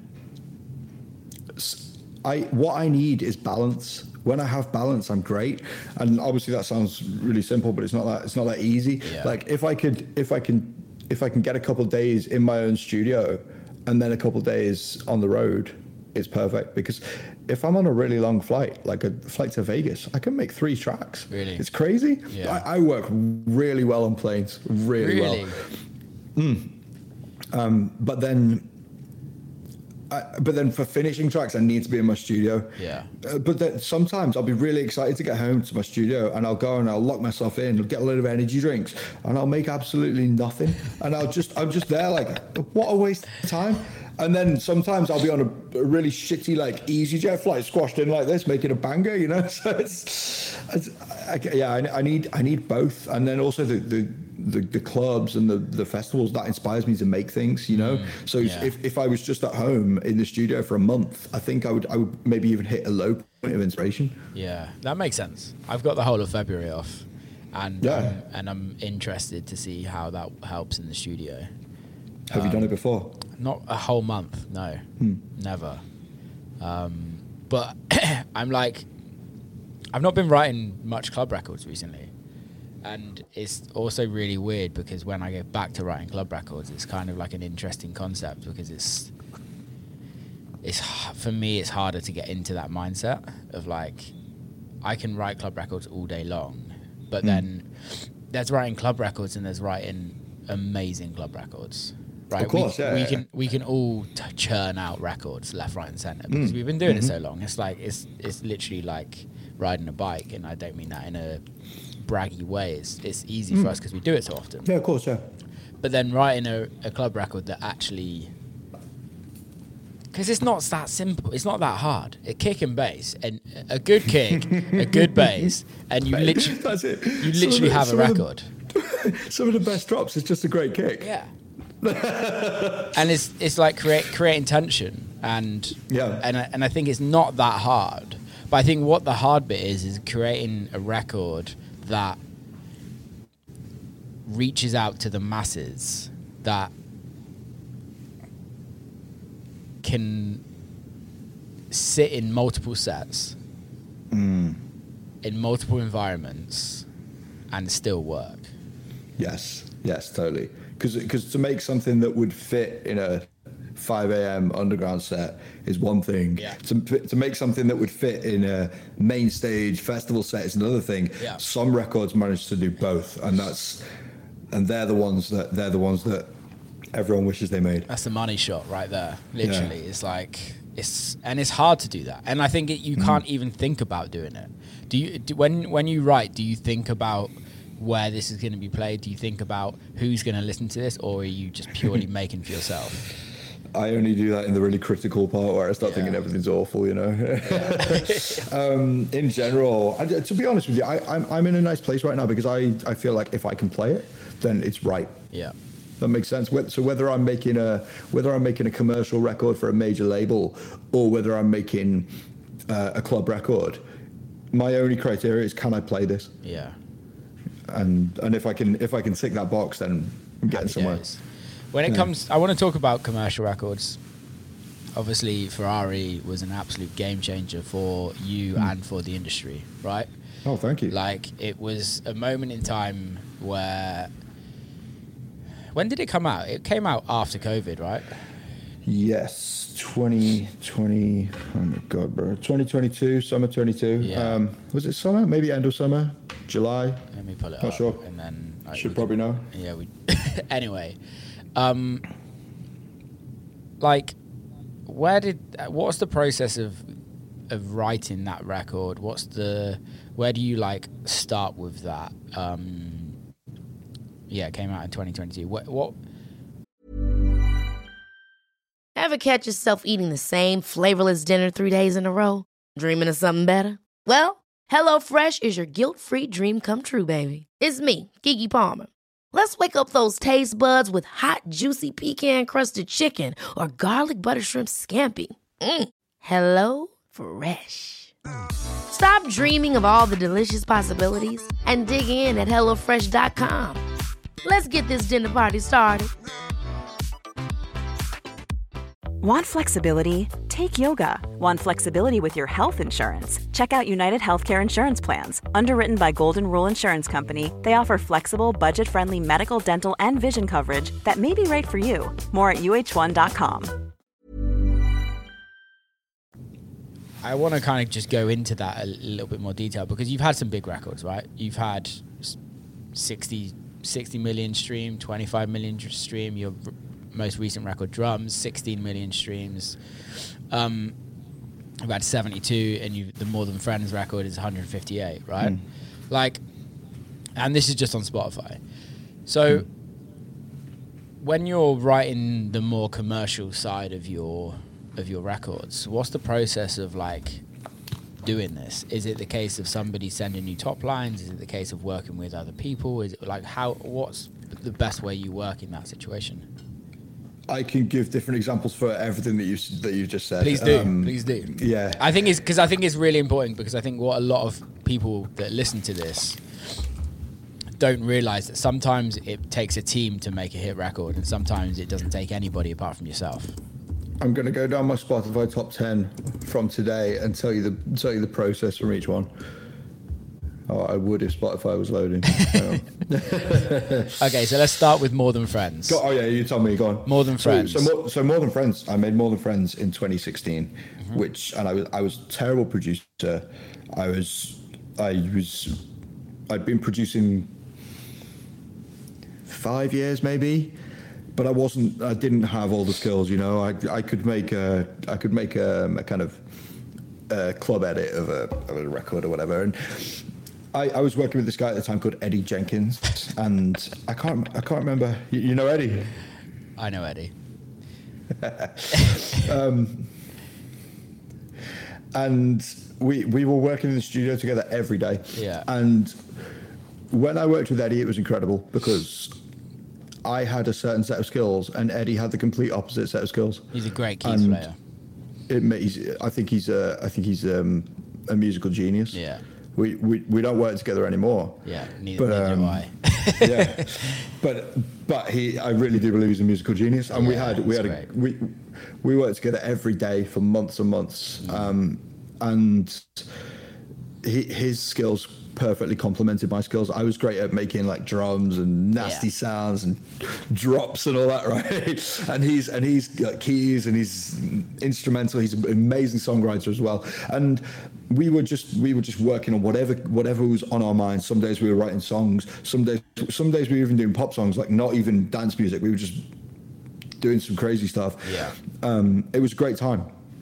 I what I need is balance. When I have balance, I'm great. And obviously that sounds really simple, but it's not that it's not that easy. Yeah. Like if I could if I can if I can get a couple of days in my own studio and then a couple of days on the road, it's perfect. Because if I'm on a really long flight, like a flight to Vegas, I can make three tracks. Really? It's crazy. Yeah. I, I work really well on planes, really, really? well. Mm. Um, but then, I, but then for finishing tracks, I need to be in my studio. Yeah. Uh, but then sometimes I'll be really excited to get home to my studio, and I'll go and I'll lock myself in, I'll get a load of energy drinks, and I'll make absolutely nothing. And I'll just, I'm just there like, what a waste of time. And then sometimes I'll be on a, a really shitty, like EasyJet flight, squashed in like this, making a banger, you know. So it's, it's I, yeah, I, I need, I need both. And then also the, the, the, the clubs and the, the festivals, that inspires me to make things, you know. Mm, so yeah. if, if I was just at home in the studio for a month, I think I would, I would maybe even hit a low point of inspiration. Yeah, that makes sense. I've got the whole of February off, and yeah. um, and I'm interested to see how that helps in the studio. Have um, you done it before? Not a whole month, no, hmm. never. Um, but I'm like, I've not been writing much club records recently. And it's also really weird because when I get back to writing club records, it's kind of like an interesting concept because it's, it's for me, it's harder to get into that mindset of like, I can write club records all day long, but hmm. then there's writing club records and there's writing amazing club records. Right, of course, we, yeah, we yeah. can we can all t- churn out records left, right, and center because mm. we've been doing mm-hmm. it so long. It's like it's it's literally like riding a bike, and I don't mean that in a braggy way. It's it's easy Mm. for us because we do it so often. Yeah, of course, yeah. But then writing a, a club record that actually, because it's not that simple, it's not that hard. A kick and bass, and a good kick, a good bass, and you literally, That's it. you Some literally of the- have a some of the- record. Some of the best drops is just a great kick. Yeah. And it's it's like create creating tension, and Yeah. and I, and I think it's not that hard. But I think what the hard bit is is creating a record that reaches out to the masses, that can sit in multiple sets, Mm. in multiple environments, and still work. Yes, yes, totally. Because to make something that would fit in a five a.m. underground set is one thing. Yeah. To, to make something that would fit in a main stage festival set is another thing. Yeah. Some records manage to do both, and that's and they're the ones that they're the ones that everyone wishes they made. That's the money shot right there. Literally, Yeah. it's like it's and it's hard to do that. And I think it, you can't even think about doing it. Do you do, when when you write? Do you think about where this is going to be played? Do you think about who's going to listen to this, or are you just purely making for yourself? I only do that in the really critical part where I start Yeah. thinking everything's awful, you know. um, in general, I, to be honest with you, I, I'm I'm in a nice place right now because I, I feel like if I can play it, then it's right. Yeah. That makes sense. Wh- So whether I'm making a whether I'm making a commercial record for a major label or whether I'm making uh, a club record, my only criteria is can I play this, Yeah. and and if I can if I can tick that box, then I'm getting Happy somewhere. days. When it Yeah. comes, I want to talk about commercial records. Obviously, Ferrari was an absolute game changer for you and for the industry, right? Oh, thank you. Like, it was a moment in time where... When did it come out? It came out after COVID, right? Yes, twenty twenty. Oh my god, bro. twenty twenty-two, summer twenty-two. Yeah. Um, was it summer? Maybe end of summer, July. Let me pull it Not up. sure. And then... like, Should we probably know. can- Yeah, we... Anyway. Um, like, where did... uh, What's the process of of writing that record? What's the... Where do you, like, start with that? Um, yeah, it came out in twenty twenty-two. What... what Ever catch yourself eating the same flavorless dinner three days in a row? Dreaming of something better? Well, HelloFresh is your guilt-free dream come true, baby. It's me, Keke Palmer. Let's wake up those taste buds with hot, juicy pecan-crusted chicken or garlic butter shrimp scampi. Mm. Hello Fresh. Stop dreaming of all the delicious possibilities and dig in at hello fresh dot com. Let's get this dinner party started. Want flexibility? Take yoga. Want flexibility with your health insurance? Check out United Healthcare Insurance Plans. Underwritten by Golden Rule Insurance Company, they offer flexible, budget-friendly medical, dental, and vision coverage that may be right for you. More at U H one dot com. I want to kind of just go into that a little bit more detail because you've had some big records, right? You've had sixty, sixty million stream, twenty-five million stream. Your r- most recent record, Drums, sixteen million streams. Um, you've had seventy-two, and you the More Than Friends record is one hundred fifty-eight, right? Mm. Like, and this is just on Spotify. So, mm. when you're writing the more commercial side of your of your records, what's the process of like doing this? Is it the case of somebody sending you top lines? Is it the case of working with other people? Is it like how? What's the best way you work in that situation? I can give different examples for everything that you that you just said. Please do. Um, Please do. Yeah. I think it's because I think it's really important because I think what a lot of people that listen to this don't realize that sometimes it takes a team to make a hit record, and sometimes it doesn't take anybody apart from yourself. I'm going to go down my Spotify top ten from today and tell you the tell you the process from each one. Oh, I would if Spotify was loading. Okay, so let's start with More Than Friends. Go, oh yeah, you tell me. Go on. More Than So, Friends. so, more, so More Than Friends. I made More Than Friends in twenty sixteen, Mm-hmm. which and I was I was a terrible producer. I was I was I'd been producing five years maybe. But I wasn't. I didn't have all the skills, you know. I I could make a I could make a, a kind of a club edit of a, of a record or whatever, and I, I was working with this guy at the time called Eddie Jenkins, and I can't I can't remember. You, you know Eddie? I know Eddie. um, and we we were working in the studio together every day. Yeah. And when I worked with Eddie, it was incredible because I had a certain set of skills, and Eddie had the complete opposite set of skills. He's a great keys and player. It makes. I think he's a. I think he's um, a musical genius. Yeah. We, we we don't work together anymore. Yeah. Neither, but, neither um, do I. yeah. But but he. I really do believe he's a musical genius, and yeah, we had we had a, we we worked together every day for months and months, mm. um, and he, his skills perfectly complemented my skills. I was great at making like drums and nasty yeah. sounds and drops and all that, right? And he's and he's got keys and he's instrumental. He's an amazing songwriter as well. And we were just we were just working on whatever whatever was on our minds. Some days we were writing songs. Some days some days we were even doing pop songs, like not even dance music. We were just doing some crazy stuff. Yeah. Um, it was a great time.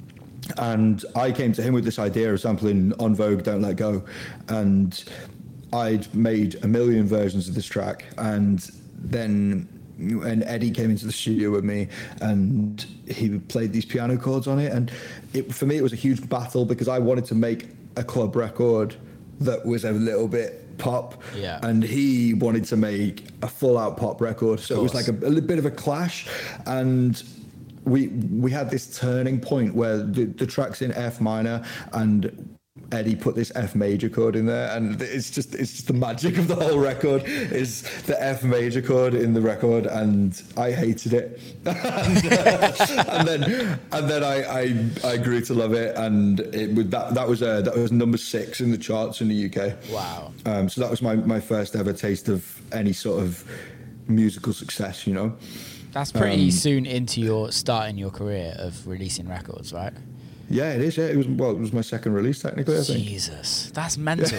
And I came to him with this idea of sampling On Vogue, Don't Let Go. And I'd made a million versions of this track. And then and Eddie came into the studio with me and he played these piano chords on it. And it, for me, it was a huge battle because I wanted to make a club record that was a little bit pop. Yeah. And he wanted to make a full out pop record. So it was like a, a little bit of a clash. And we we had this turning point where the, the track's in F minor and Eddie put this F major chord in there, and it's just it's just the magic of the whole record is the F major chord in the record, and I hated it. and, uh, and then and then I, I I grew to love it, and it would that that was uh, that was number six in the charts in the U K. Wow. Um, so that was my my first ever taste of any sort of musical success, you know. That's pretty um, soon into your starting your career of releasing records, right? Yeah, it is. Yeah, it was. Well, it was my second release technically. I think. Jesus, that's mental.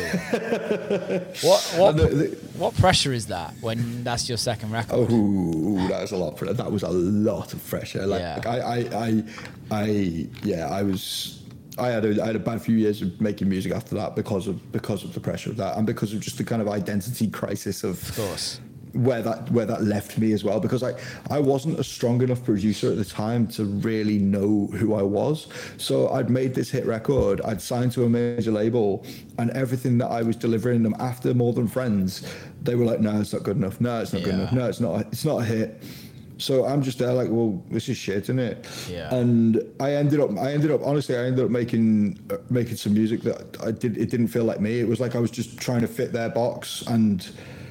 what what the, the, what pressure is that when that's your second record? Oh, that was a lot. That was a lot of pressure. Like, yeah. like I, I, I, I, yeah, I was. I had a I had a bad few years of making music after that because of because of the pressure of that and because of just the kind of identity crisis of. Of course. Where that where that left me as well, because I, I wasn't a strong enough producer at the time to really know who I was. So I'd made this hit record, I'd signed to a major label, and everything that I was delivering them after More Than Friends, they were like, no, it's not good enough. No, it's not yeah. good enough. No, it's not. It's not a hit. So I'm just there like, well, this is shit, isn't it? Yeah. And I ended up, I ended up, honestly, I ended up making uh, making some music that I did. It didn't feel like me. It was like I was just trying to fit their box, and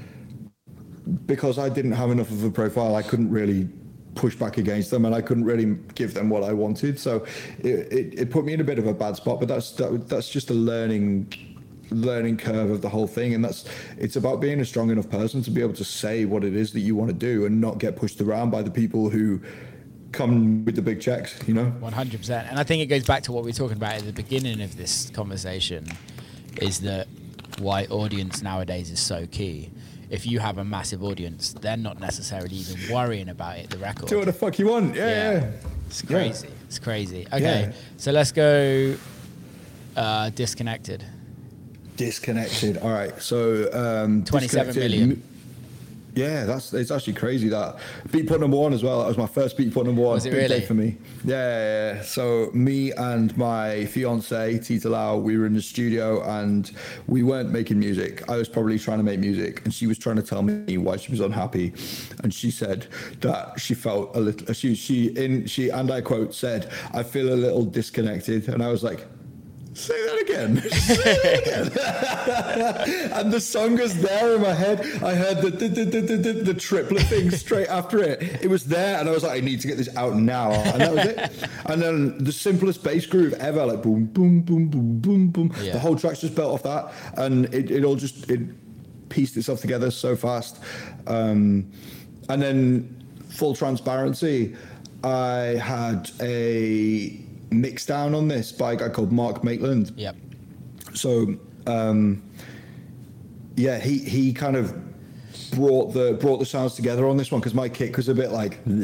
because I didn't have enough of a profile, I couldn't really push back against them, and I couldn't really give them what I wanted. So it, it, it put me in a bit of a bad spot. But that's that, that's just a learning learning curve of the whole thing, and that's it's about being a strong enough person to be able to say what it is that you want to do and not get pushed around by the people who come with the big checks. You know, one hundred percent. And I think it goes back to what we were talking about at the beginning of this conversation, is that why audience nowadays is so key. If you have a massive audience, they're not necessarily even worrying about it, the record. Do what the fuck you want. Yeah, yeah. yeah. It's crazy. Yeah. It's crazy. Okay, yeah. So let's go uh, Disconnected. Disconnected. All right. So um, twenty-seven million. Yeah, that's it's actually crazy that Beatport number one as well. That was my first Beatport number one. Was it Big really? Day for me. Yeah, yeah, yeah. So me and my fiance Tita Lau, we were in the studio and we weren't making music. I was probably trying to make music, and she was trying to tell me why she was unhappy. And she said that she felt a little. She she in she and I quote said, "I feel a little disconnected," and I was like, say that again. Say that again. And the song was there in my head. I heard the the, the, the, the the triplet thing straight after it. It was there, and I was like, I need to get this out now. And that was it. And then the simplest bass groove ever, like boom, boom, boom, boom, boom, boom. Yeah. The whole track's just built off that, and it, it all just it pieced itself together so fast. Um, and then full transparency, I had a mix down on this by a guy called Mark Maitland. Yep. So um yeah, he he kind of brought the brought the sounds together on this one, because my kick was a bit like bleh.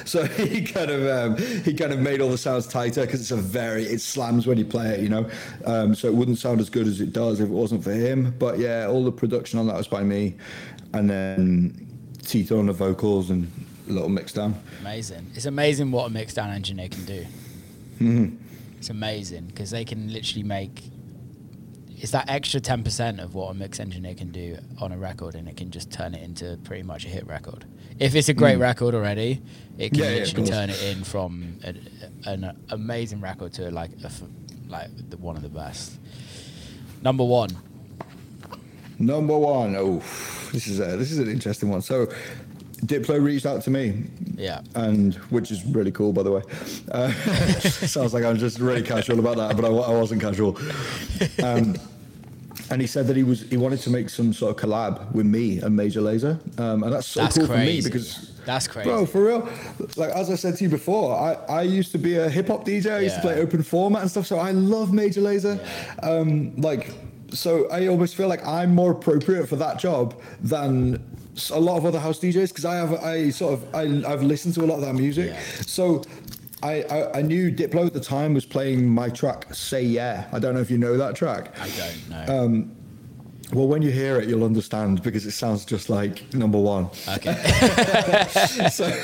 So he kind of um, he kind of made all the sounds tighter because it's a very it slams when you play it, you know. Um, so it wouldn't sound as good as it does if it wasn't for him. But yeah, all the production on that was by me, and then Tito on the vocals and a little mix down. Amazing! It's amazing what a mix down engineer can do. Mm-hmm. It's amazing because they can literally make. It's that extra ten percent of what a mix engineer can do on a record, and it can just turn it into pretty much a hit record. If it's a great mm. record already, it can yeah, literally yeah, turn it in from a, an amazing record to like a, like the, one of the best. Number one. Number one. Oh, this is a, this is an interesting one. So, Diplo reached out to me. Yeah. And which is really cool, by the way. Uh, sounds like I'm just really casual about that, but I, I wasn't casual. Um, and he said that he was he wanted to make some sort of collab with me and Major Lazer, um, and that's so that's cool crazy. for me because that's crazy, bro. For real, like as I said to you before, I, I used to be a hip hop D J. I used yeah. to play open format and stuff, so I love Major Lazer. Yeah. Um, like, so I almost feel like I'm more appropriate for that job than a lot of other house D Js because I have I sort of I, I've listened to a lot of that music, yeah. so. I, I, I knew Diplo at the time was playing my track Say Yeah. I don't know if you know that track. I don't know. Um, well, when you hear it, you'll understand because it sounds just like Number One. Okay. so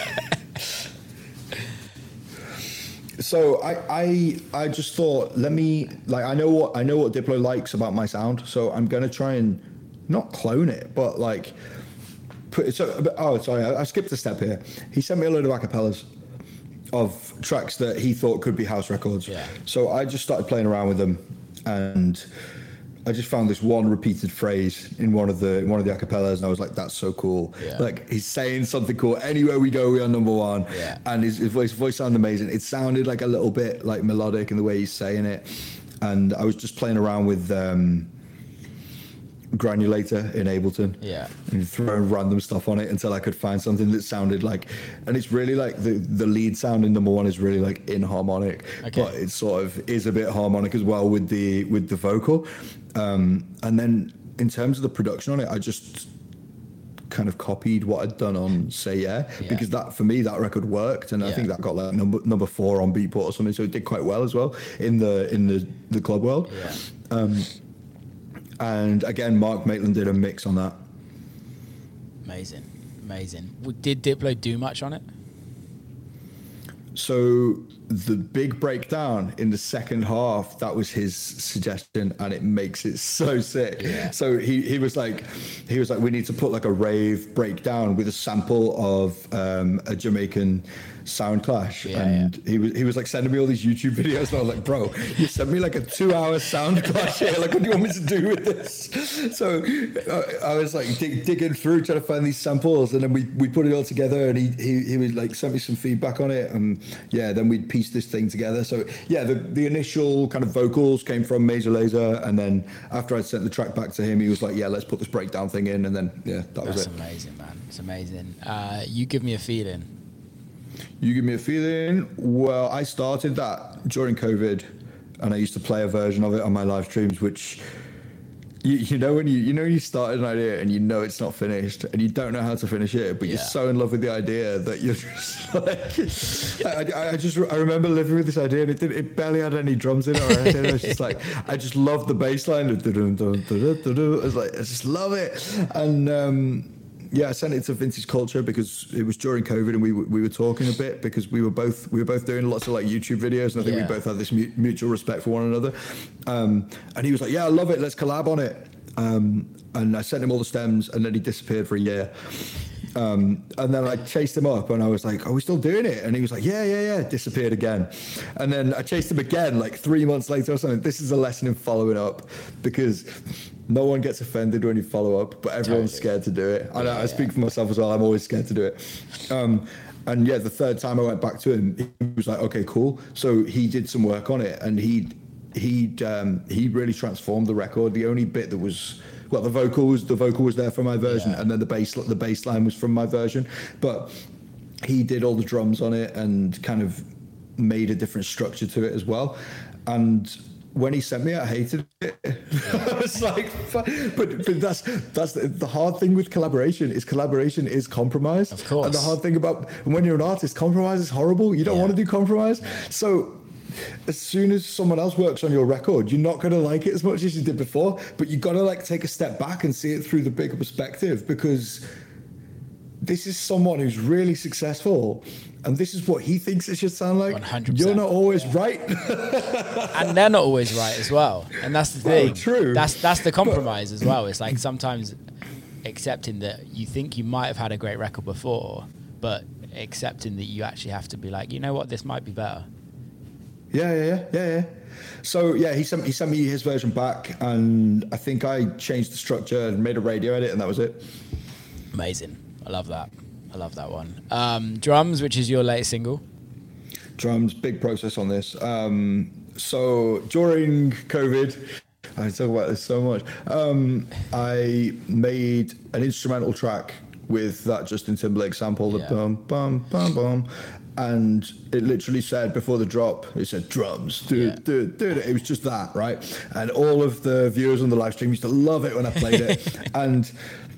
so I, I I just thought, let me like I know what I know what Diplo likes about my sound, so I'm gonna try and not clone it, but like put it. So oh, sorry, I, I skipped a step here. He sent me a load of acapellas of tracks that he thought could be house records. Yeah. So I just started playing around with them, and I just found this one repeated phrase in one of the in one of the acapellas, and I was like, "That's so cool!" Yeah. Like he's saying something cool. Anywhere we go, we are number one. Yeah. And his, his voice voice sounded amazing. It sounded like a little bit like melodic in the way he's saying it, and I was just playing around with. Um, Granulator in Ableton, yeah, and throwing random stuff on it until I could find something that sounded like, and it's really like the the lead sound in Number One is really like inharmonic, okay. but it sort of is a bit harmonic as well with the with the vocal, um, and then in terms of the production on it, I just kind of copied what I'd done on Say Yeah, yeah. because that for me that record worked, and yeah. I think that got like number number four on Beatport or something, so it did quite well as well in the in the the club world. Yeah. Um, And again, Mark Maitland did a mix on that. Amazing, amazing. Did Diplo do much on it? So the big breakdown in the second half, that was his suggestion, and it makes it so sick. Yeah. So he, he was like, he was like, we need to put like a rave breakdown with a sample of um, a Jamaican sound clash, yeah, and yeah. he was he was like sending me all these YouTube videos, and I was like, bro, you sent me like a two hour sound clash here, like what do you want me to do with this? So uh, I was like dig, digging through trying to find these samples, and then we, we put it all together, and he he he was like sent me some feedback on it, and yeah, then we'd piece this thing together. So yeah, the the initial kind of vocals came from Major Lazer, and then after I sent the track back to him, he was like, yeah, let's put this breakdown thing in, and then yeah, that That's was it. That's amazing, man. It's amazing. Uh, You Give Me a Feeling. You Give Me a Feeling. Well, I started that during COVID, and I used to play a version of it on my live streams, which you, you know when you you know you started an idea and you know it's not finished and you don't know how to finish it, but yeah. you're so in love with the idea that you're just like I, I just I remember living with this idea, and it did it barely had any drums in it or anything. It was just like I just loved the bass line. I was like I just love it, and um yeah, I sent it to Vintage Culture because it was during COVID, and we we were talking a bit because we were both we were both doing lots of like YouTube videos, and I think yeah. we both had this mu- mutual respect for one another. Um, and he was like, "Yeah, I love it. Let's collab on it." Um, and I sent him all the stems, and then he disappeared for a year. Um, and then I chased him up, and I was like, "Are we still doing it?" And he was like, "Yeah, yeah, yeah." Disappeared again. And then I chased him again, like three months later or something. This is a lesson in following up, because no one gets offended when you follow up, but everyone's totally. scared to do it. I know, yeah, I speak yeah. for myself as well. I'm always scared to do it. Um, and yeah, the third time I went back to him, he was like, "Okay, cool." So he did some work on it, and he he um, he really transformed the record. The only bit that was Well, the vocal was the vocal was there for my version, yeah. and then the bass the bass line was from my version. But he did all the drums on it and kind of made a different structure to it as well. And when he sent me, I hated it. I was like, but, but that's that's the, the hard thing with collaboration is collaboration is compromise. Of course. And the hard thing about when you're an artist, compromise is horrible. You don't yeah. want to do compromise. So as soon as someone else works on your record, you're not going to like it as much as you did before, but you got to like take a step back and see it through the bigger perspective, because this is someone who's really successful, and this is what he thinks it should sound like. one hundred percent. You're not always yeah. right. And they're not always right as well. And that's the thing. Oh, true. That's that's the compromise as well. It's like sometimes accepting that you think you might have had a great record before, but accepting that you actually have to be like, you know what, this might be better. Yeah, yeah, yeah, yeah, yeah. So yeah, he sent he sent me his version back, and I think I changed the structure and made a radio edit, and that was it. Amazing. I love that. I love that one. Um, Drums, which is your latest single. Drums, big process on this. Um, so during COVID, I talk about this so much. Um, I made an instrumental track with that Justin Timberlake sample, the yeah. bum bum bum bum, and it literally said before the drop, it said drums, dude, yeah. dude, dude. It was just that, right? And all of the viewers on the live stream used to love it when I played it, and.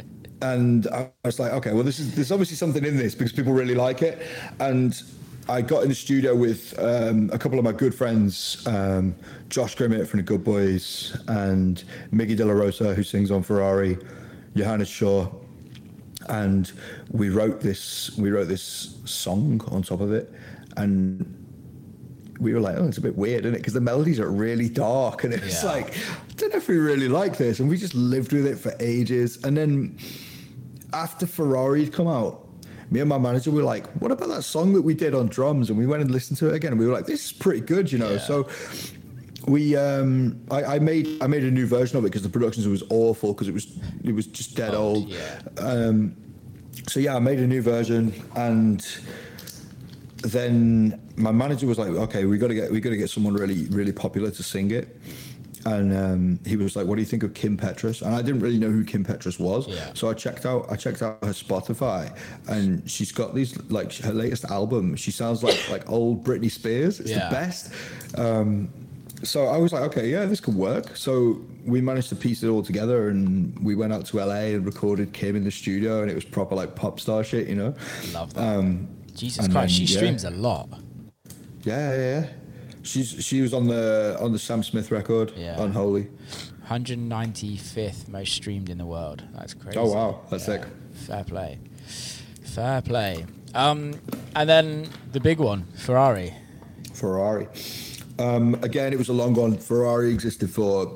And I was like, okay, well, this is there's obviously something in this because people really like it. And I got in the studio with um, a couple of my good friends, um, Josh Grimmett from the Good Boys, and Miggy De La Rosa, who sings on Ferrari, Johannes Shaw, and we wrote this. We wrote this song on top of it, and we were like, oh, it's a bit weird, isn't it? Because the melodies are really dark, and it's yeah. like, I don't know if we really like this. And we just lived with it for ages. And then after Ferrari had come out, me and my manager were like, what about that song that we did on drums? And we went and listened to it again, and we were like, this is pretty good, you know? Yeah. So we, um, I, I made I made a new version of it because the production was awful, because it was it was just dead oh, old. Yeah. Um, so yeah, I made a new version, and then my manager was like, okay, we got to get we got to get someone really really popular to sing it. And um, he was like, what do you think of Kim Petras? And I didn't really know who Kim Petras was. Yeah. So I checked out I checked out her Spotify, and she's got these, like, her latest album, she sounds like like old Britney Spears. It's yeah. the best. Um, so I was like, okay, yeah, this could work. So we managed to piece it all together, and we went out to L A and recorded Kim in the studio, and it was proper like pop star shit, you know? Love that. Um, Jesus Christ, then, she yeah. streams a lot. Yeah, yeah, yeah. She's she was on the on the Sam Smith record, yeah. Unholy. one hundred ninety-fifth most streamed in the world. That's crazy. Oh wow, that's yeah. sick. Fair play. Fair play. Um, and then the big one, Ferrari. Ferrari. Um, again, it was a long one. Ferrari existed for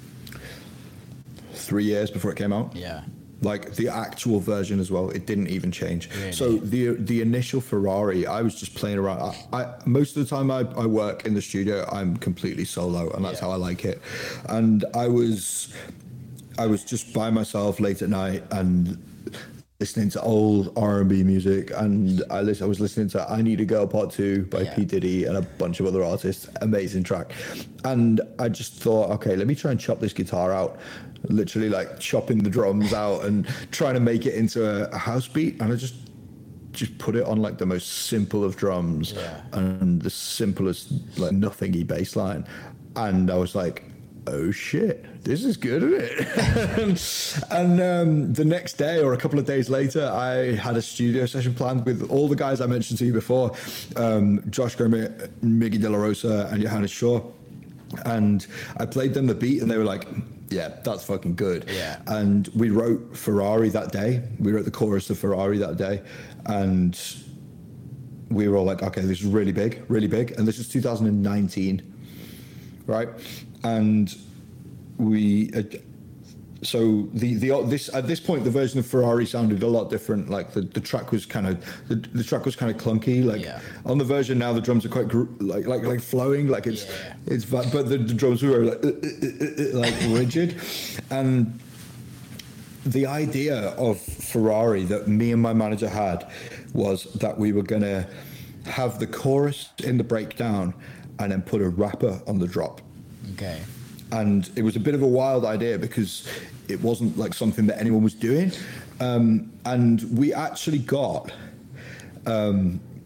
three years before it came out. Yeah. Like the actual version as well, it didn't even change. Really? So the the initial Ferrari, I was just playing around. I, I most of the time I, I work in the studio, I'm completely solo, and that's yeah. how I like it. And I was I was just by myself late at night and listening to old R and B music, and I listen, I was listening to I Need a Girl Part Two by yeah. P. Diddy and a bunch of other artists. Amazing track. And I just thought, okay, let me try and chop this guitar out. Literally like chopping the drums out and trying to make it into a, a house beat. And I just just put it on like the most simple of drums yeah. and the simplest, like, nothingy bass line. And I was like, oh shit, this is good, isn't it? And um, the next day or a couple of days later, I had a studio session planned with all the guys I mentioned to you before, um, Josh Grimmett, Miggy De La Rosa, and Johannes Shaw. And I played them the beat, and they were like, yeah, that's fucking good. Yeah. And we wrote Ferrari that day. We wrote the chorus of Ferrari that day. And we were all like, okay, this is really big, really big. And this is two thousand nineteen, right? And we, uh, so the, the, this, at this point, the version of Ferrari sounded a lot different. Like the, the track was kind of, the, the track was kind of clunky. Like yeah. on the version now, the drums are quite gro- like, like, like flowing, like it's, yeah. it's, but the, the drums were like, uh, uh, uh, like rigid. And the idea of Ferrari that me and my manager had was that we were going to have the chorus in the breakdown and then put a rapper on the drop. Okay. And it was a bit of a wild idea because it wasn't like something that anyone was doing. Um, and we actually got um,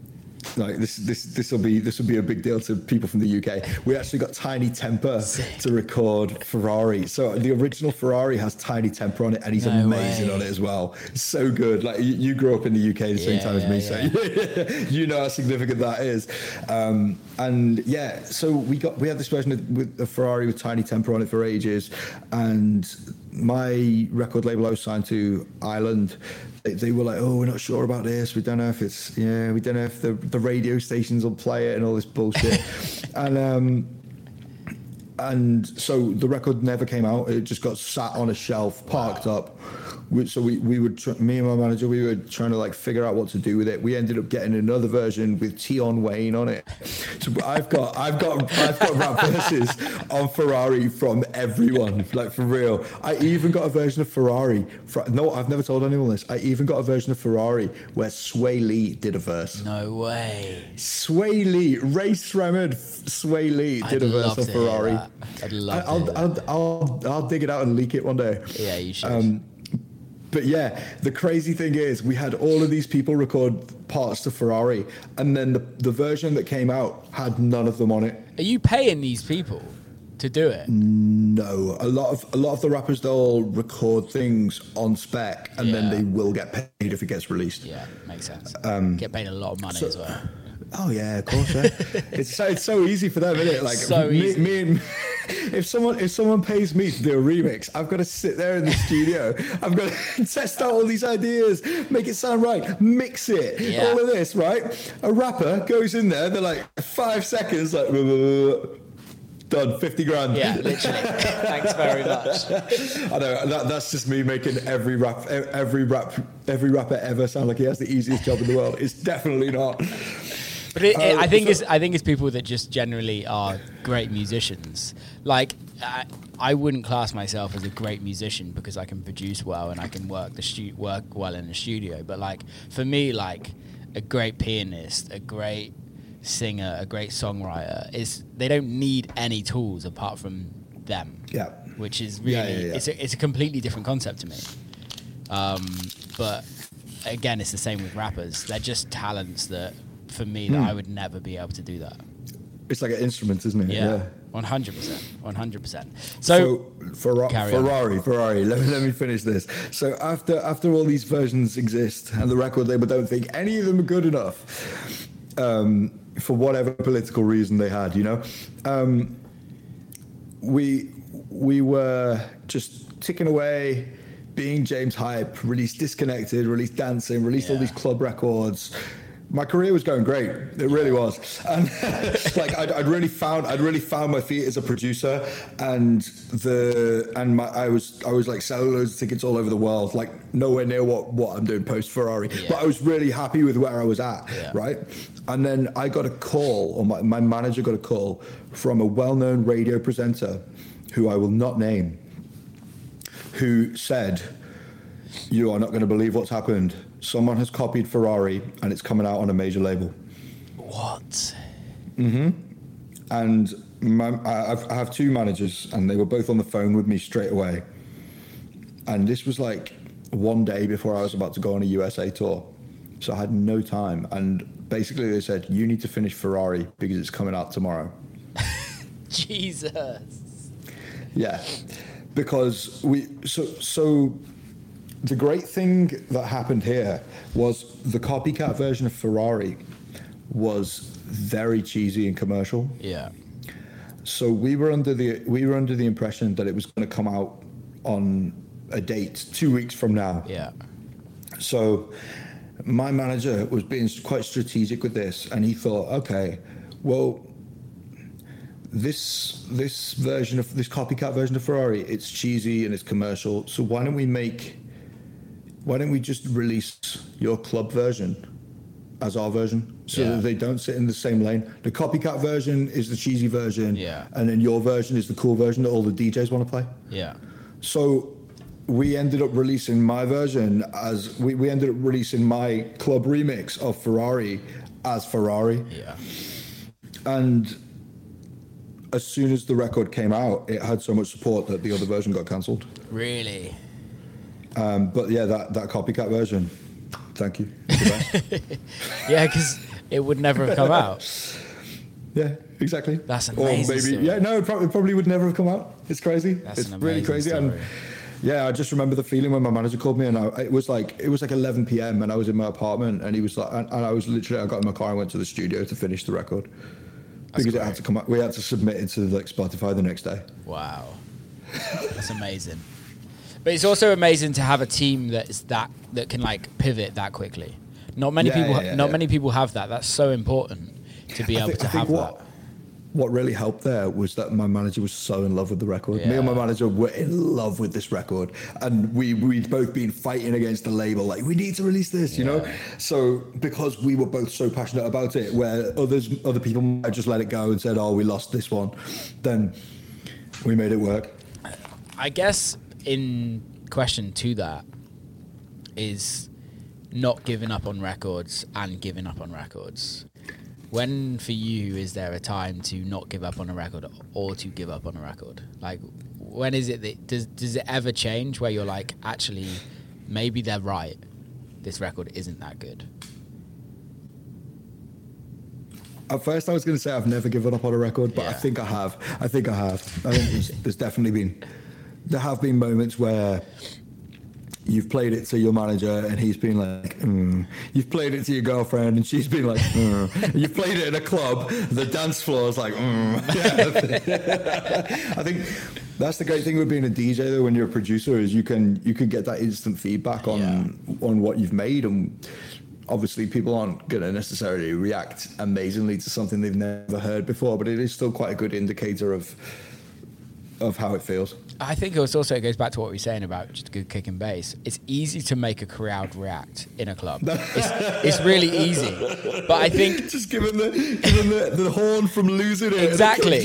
like this this this will be this will be a big deal to people from the U K. We actually got Tiny Temper Sick. to record Ferrari. So the original Ferrari has Tiny Temper on it, and he's no amazing way. on it as well. So good. Like you, you grew up in the U K the same yeah, time yeah, as me, yeah. so you know how significant that is. Um, and yeah, so we got we had this version of, with a Ferrari with Tiny Temper on it for ages, and my record label I was signed to, Island, they, they were like, oh, we're not sure about this. We don't know if it's, yeah, we don't know if the, the radio stations will play it and all this bullshit. and um, and so the record never came out. It just got sat on a shelf, parked wow. up. So we, we would, tr- me and my manager, we were trying to like figure out what to do with it. We ended up getting another version with Tion Wayne on it. So I've got, I've got, I've got rap verses on Ferrari from everyone, like for real. I even got a version of Ferrari. For, no, I've never told anyone this. I even got a version of Ferrari where Sway Lee did a verse. No way. Sway Lee, Ray Sremmurd, Sway Lee did I'd a verse on Ferrari. I'd love I, I'll, I'll, I'll, I'll dig it out and leak it one day. Yeah, you should. Um, But yeah, the crazy thing is we had all of these people record parts to Ferrari, and then the, the version that came out had none of them on it. Are you paying these people to do it? No. A lot of a lot of the rappers, they'll record things on spec, and yeah. then they will get paid if it gets released. Yeah, makes sense. Um, get paid a lot of money so, as well. Oh yeah, of course. Yeah. it's so it's so easy for them, isn't it? Like so me, easy. me and if someone if someone pays me to do a remix, I've got to sit there in the studio. I've got to test out all these ideas, make it sound right, mix it, yeah. all of this, right? A rapper goes in there, they're like five seconds, like done, fifty grand. Yeah, literally. Thanks very much. I know that, that's just me making every rap, every rap, every rapper ever sound like he has the easiest job in the world. It's definitely not. But it, it, uh, I think so, it's I think it's people that just generally are great musicians. Like I, I wouldn't class myself as a great musician because I can produce well and I can work the stu- work well in the studio. But like for me, like a great pianist, a great singer, a great songwriter is they don't need any tools apart from them. Yeah, which is really yeah, yeah, yeah. it's a it's a completely different concept to me. Um, but again, it's the same with rappers. They're just talents that. For me, that mm. I would never be able to do that. It's like an instrument, isn't it? Yeah, one hundred percent, one hundred percent. So, so Fer- Ferrari, on. Ferrari. Let me let me finish this. So after after all these versions exist, and the record label don't think any of them are good enough, um, for whatever political reason they had, you know, um, we we were just ticking away, being James Hype, released Disconnected, released Dancing, released yeah. all these club records. My career was going great. It really was. And like I'd, I'd really found, I'd really found my feet as a producer, and the and my, I was, I was like selling loads of tickets all over the world, like nowhere near what, what I'm doing post Ferrari. Yeah. But I was really happy with where I was at, yeah. right? And then I got a call, or my, my manager got a call from a well-known radio presenter, who I will not name, who said, "You are not going to believe what's happened. Someone has copied Ferrari and it's coming out on a major label." What? Mm-hmm. And my, I've, I have two managers, and they were both on the phone with me straight away. And this was like one day before I was about to go on a U S A tour. So I had no time. And basically they said, you need to finish Ferrari because it's coming out tomorrow. Jesus. Yeah. Because we, so, so, the great thing that happened here was the copycat version of Ferrari was very cheesy and commercial. Yeah. So we were under the we were under the impression that it was going to come out on a date two weeks from now. Yeah. So my manager was being quite strategic with this, and he thought, okay, well, this this version of this copycat version of Ferrari, it's cheesy and it's commercial. So why don't we make Why don't we just release your club version as our version, so yeah. that they don't sit in the same lane? The copycat version is the cheesy version, yeah. and then your version is the cool version that all the D Js want to play. Yeah. So we ended up releasing my version as we, we ended up releasing my club remix of Ferrari as Ferrari. Yeah. And as soon as the record came out, it had so much support that the other version got cancelled. Really? Um, but yeah, that, that copycat version, thank you. Yeah, because it would never have come out. Yeah, exactly. That's amazing. Or maybe, story. yeah, no, it probably, probably would never have come out. It's crazy. That's it's an really crazy. story. And yeah, I just remember the feeling when my manager called me, and I, it was like it was like eleven p.m. and I was in my apartment, and he was like, and, and I was literally, I got in my car and went to the studio to finish the record. That's because great. It had to come out. We had to submit it to like Spotify the next day. Wow, that's amazing. But it's also amazing to have a team that is that that can like pivot that quickly. Not many yeah, people. Yeah, yeah, not yeah. many people have that. That's so important to be I able think, to I think have what, that. What really helped there was that my manager was so in love with the record. Yeah. Me and my manager were in love with this record, and we we'd both been fighting against the label, like we need to release this, you yeah. know. So because we were both so passionate about it, where others other people might just let it go and said, "Oh, we lost this one," then we made it work. I guess in question to that is not giving up on records and giving up on records. When, for you, is there a time to not give up on a record or to give up on a record? Like, when is it that, does, does it ever change where you're like, actually, maybe they're right, this record isn't that good? At first, I was going to say I've never given up on a record, but yeah. I think I have. I think I have. I think there's, there's definitely been, there have been moments where you've played it to your manager and he's been like, mm. You've played it to your girlfriend and she's been like, mm. You've played it in a club, the dance floor is like, mm. Yeah. I think that's the great thing with being a D J though, when you're a producer, is you can you can get that instant feedback on yeah. on what you've made. And obviously people aren't going to necessarily react amazingly to something they've never heard before, but it is still quite a good indicator of of how it feels. I think it also it goes back to what we were saying about just good kick and bass. It's easy to make a crowd react in a club. it's, it's really easy. But I think... Just give them the, give them the, the horn from losing it. Exactly.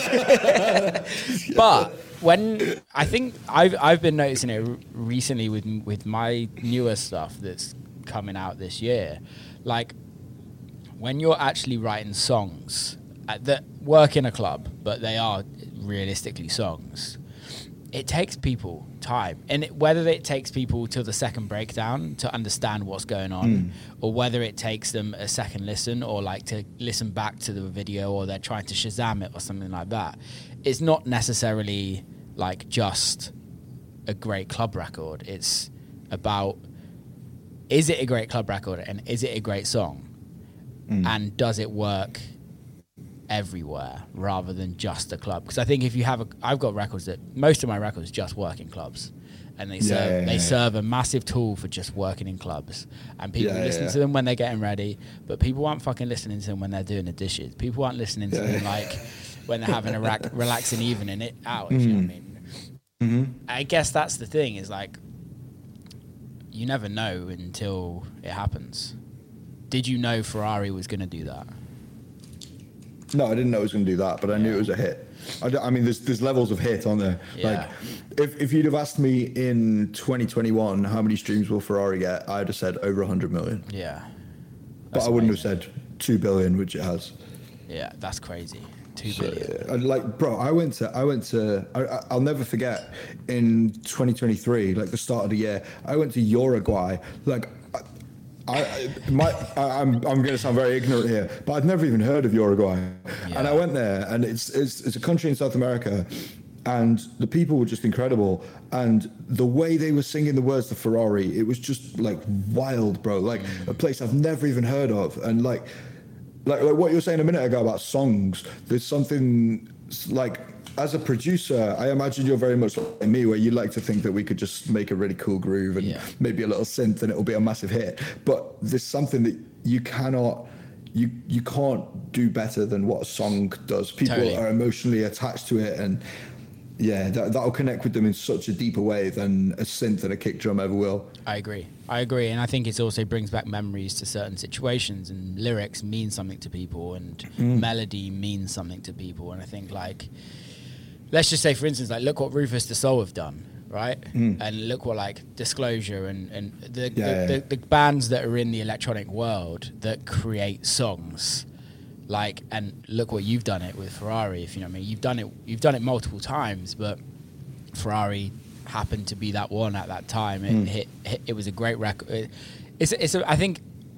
But when... I think I've, I've been noticing it recently with, with my newer stuff that's coming out this year. Like, when you're actually writing songs that work in a club, but they are realistically songs... It takes people time, and it, whether it takes people till the second breakdown to understand what's going on, mm. or whether it takes them a second listen, or like to listen back to the video, or they're trying to Shazam it or something like that, it's not necessarily like just a great club record. It's about, is it a great club record, and is it a great song, mm. and does it work everywhere rather than just a club? Because I think if you have a, I've got records that most of my records just work in clubs, and they serve yeah, yeah, they yeah. serve a massive tool for just working in clubs, and people yeah, listen yeah. to them when they're getting ready, but people aren't fucking listening to them when they're doing the dishes. People aren't listening to yeah. them like when they're having a ra- relaxing evening it out, if mm. you know what I mean. Mm-hmm. I guess that's the thing, is like you never know until it happens. Did you know Ferrari was going to do that? No, I didn't know it was going to do that, but I yeah. knew it was a hit. I, I mean, there's there's levels of hit on there. Yeah. Like, if if you'd have asked me in twenty twenty-one how many streams will Ferrari get, I'd have said over one hundred million. Yeah. But I wouldn't amazing. have said two billion, which it has. Yeah, that's crazy. Two so, billion. Yeah. Like, bro, I went to, I went to, I, I'll never forget, in twenty twenty-three, like the start of the year, I went to Uruguay. Like, I, I, my, I, I'm, I'm going to sound very ignorant here, but I'd never even heard of Uruguay. Yeah. And I went there, and it's, it's, it's a country in South America, and the people were just incredible. And the way they were singing the words to Ferrari, it was just like wild, bro. Like mm. a place I've never even heard of. And like, like, like what you were saying a minute ago about songs, there's something like, as a producer, I imagine you're very much like me, where you like to think that we could just make a really cool groove and yeah. maybe a little synth and it'll be a massive hit. But there's something that you cannot, you you can't do better than what a song does. People totally. are emotionally attached to it, and yeah, that, that'll connect with them in such a deeper way than a synth and a kick drum ever will. I agree. I agree. And I think it also brings back memories to certain situations, and lyrics mean something to people, and mm. melody means something to people. And I think, like, let's just say, for instance, like, look what Rufus the Soul have done, right? Mm. And look what, like, Disclosure and, and the, yeah, the, yeah. the, the bands that are in the electronic world that create songs. Like, and look what you've done it with Ferrari, if you know what I mean. You've done it, you've done it multiple times, but Ferrari happened to be that one at that time. It mm. hit, hit. It was a great record. It, it's, it's. A, I think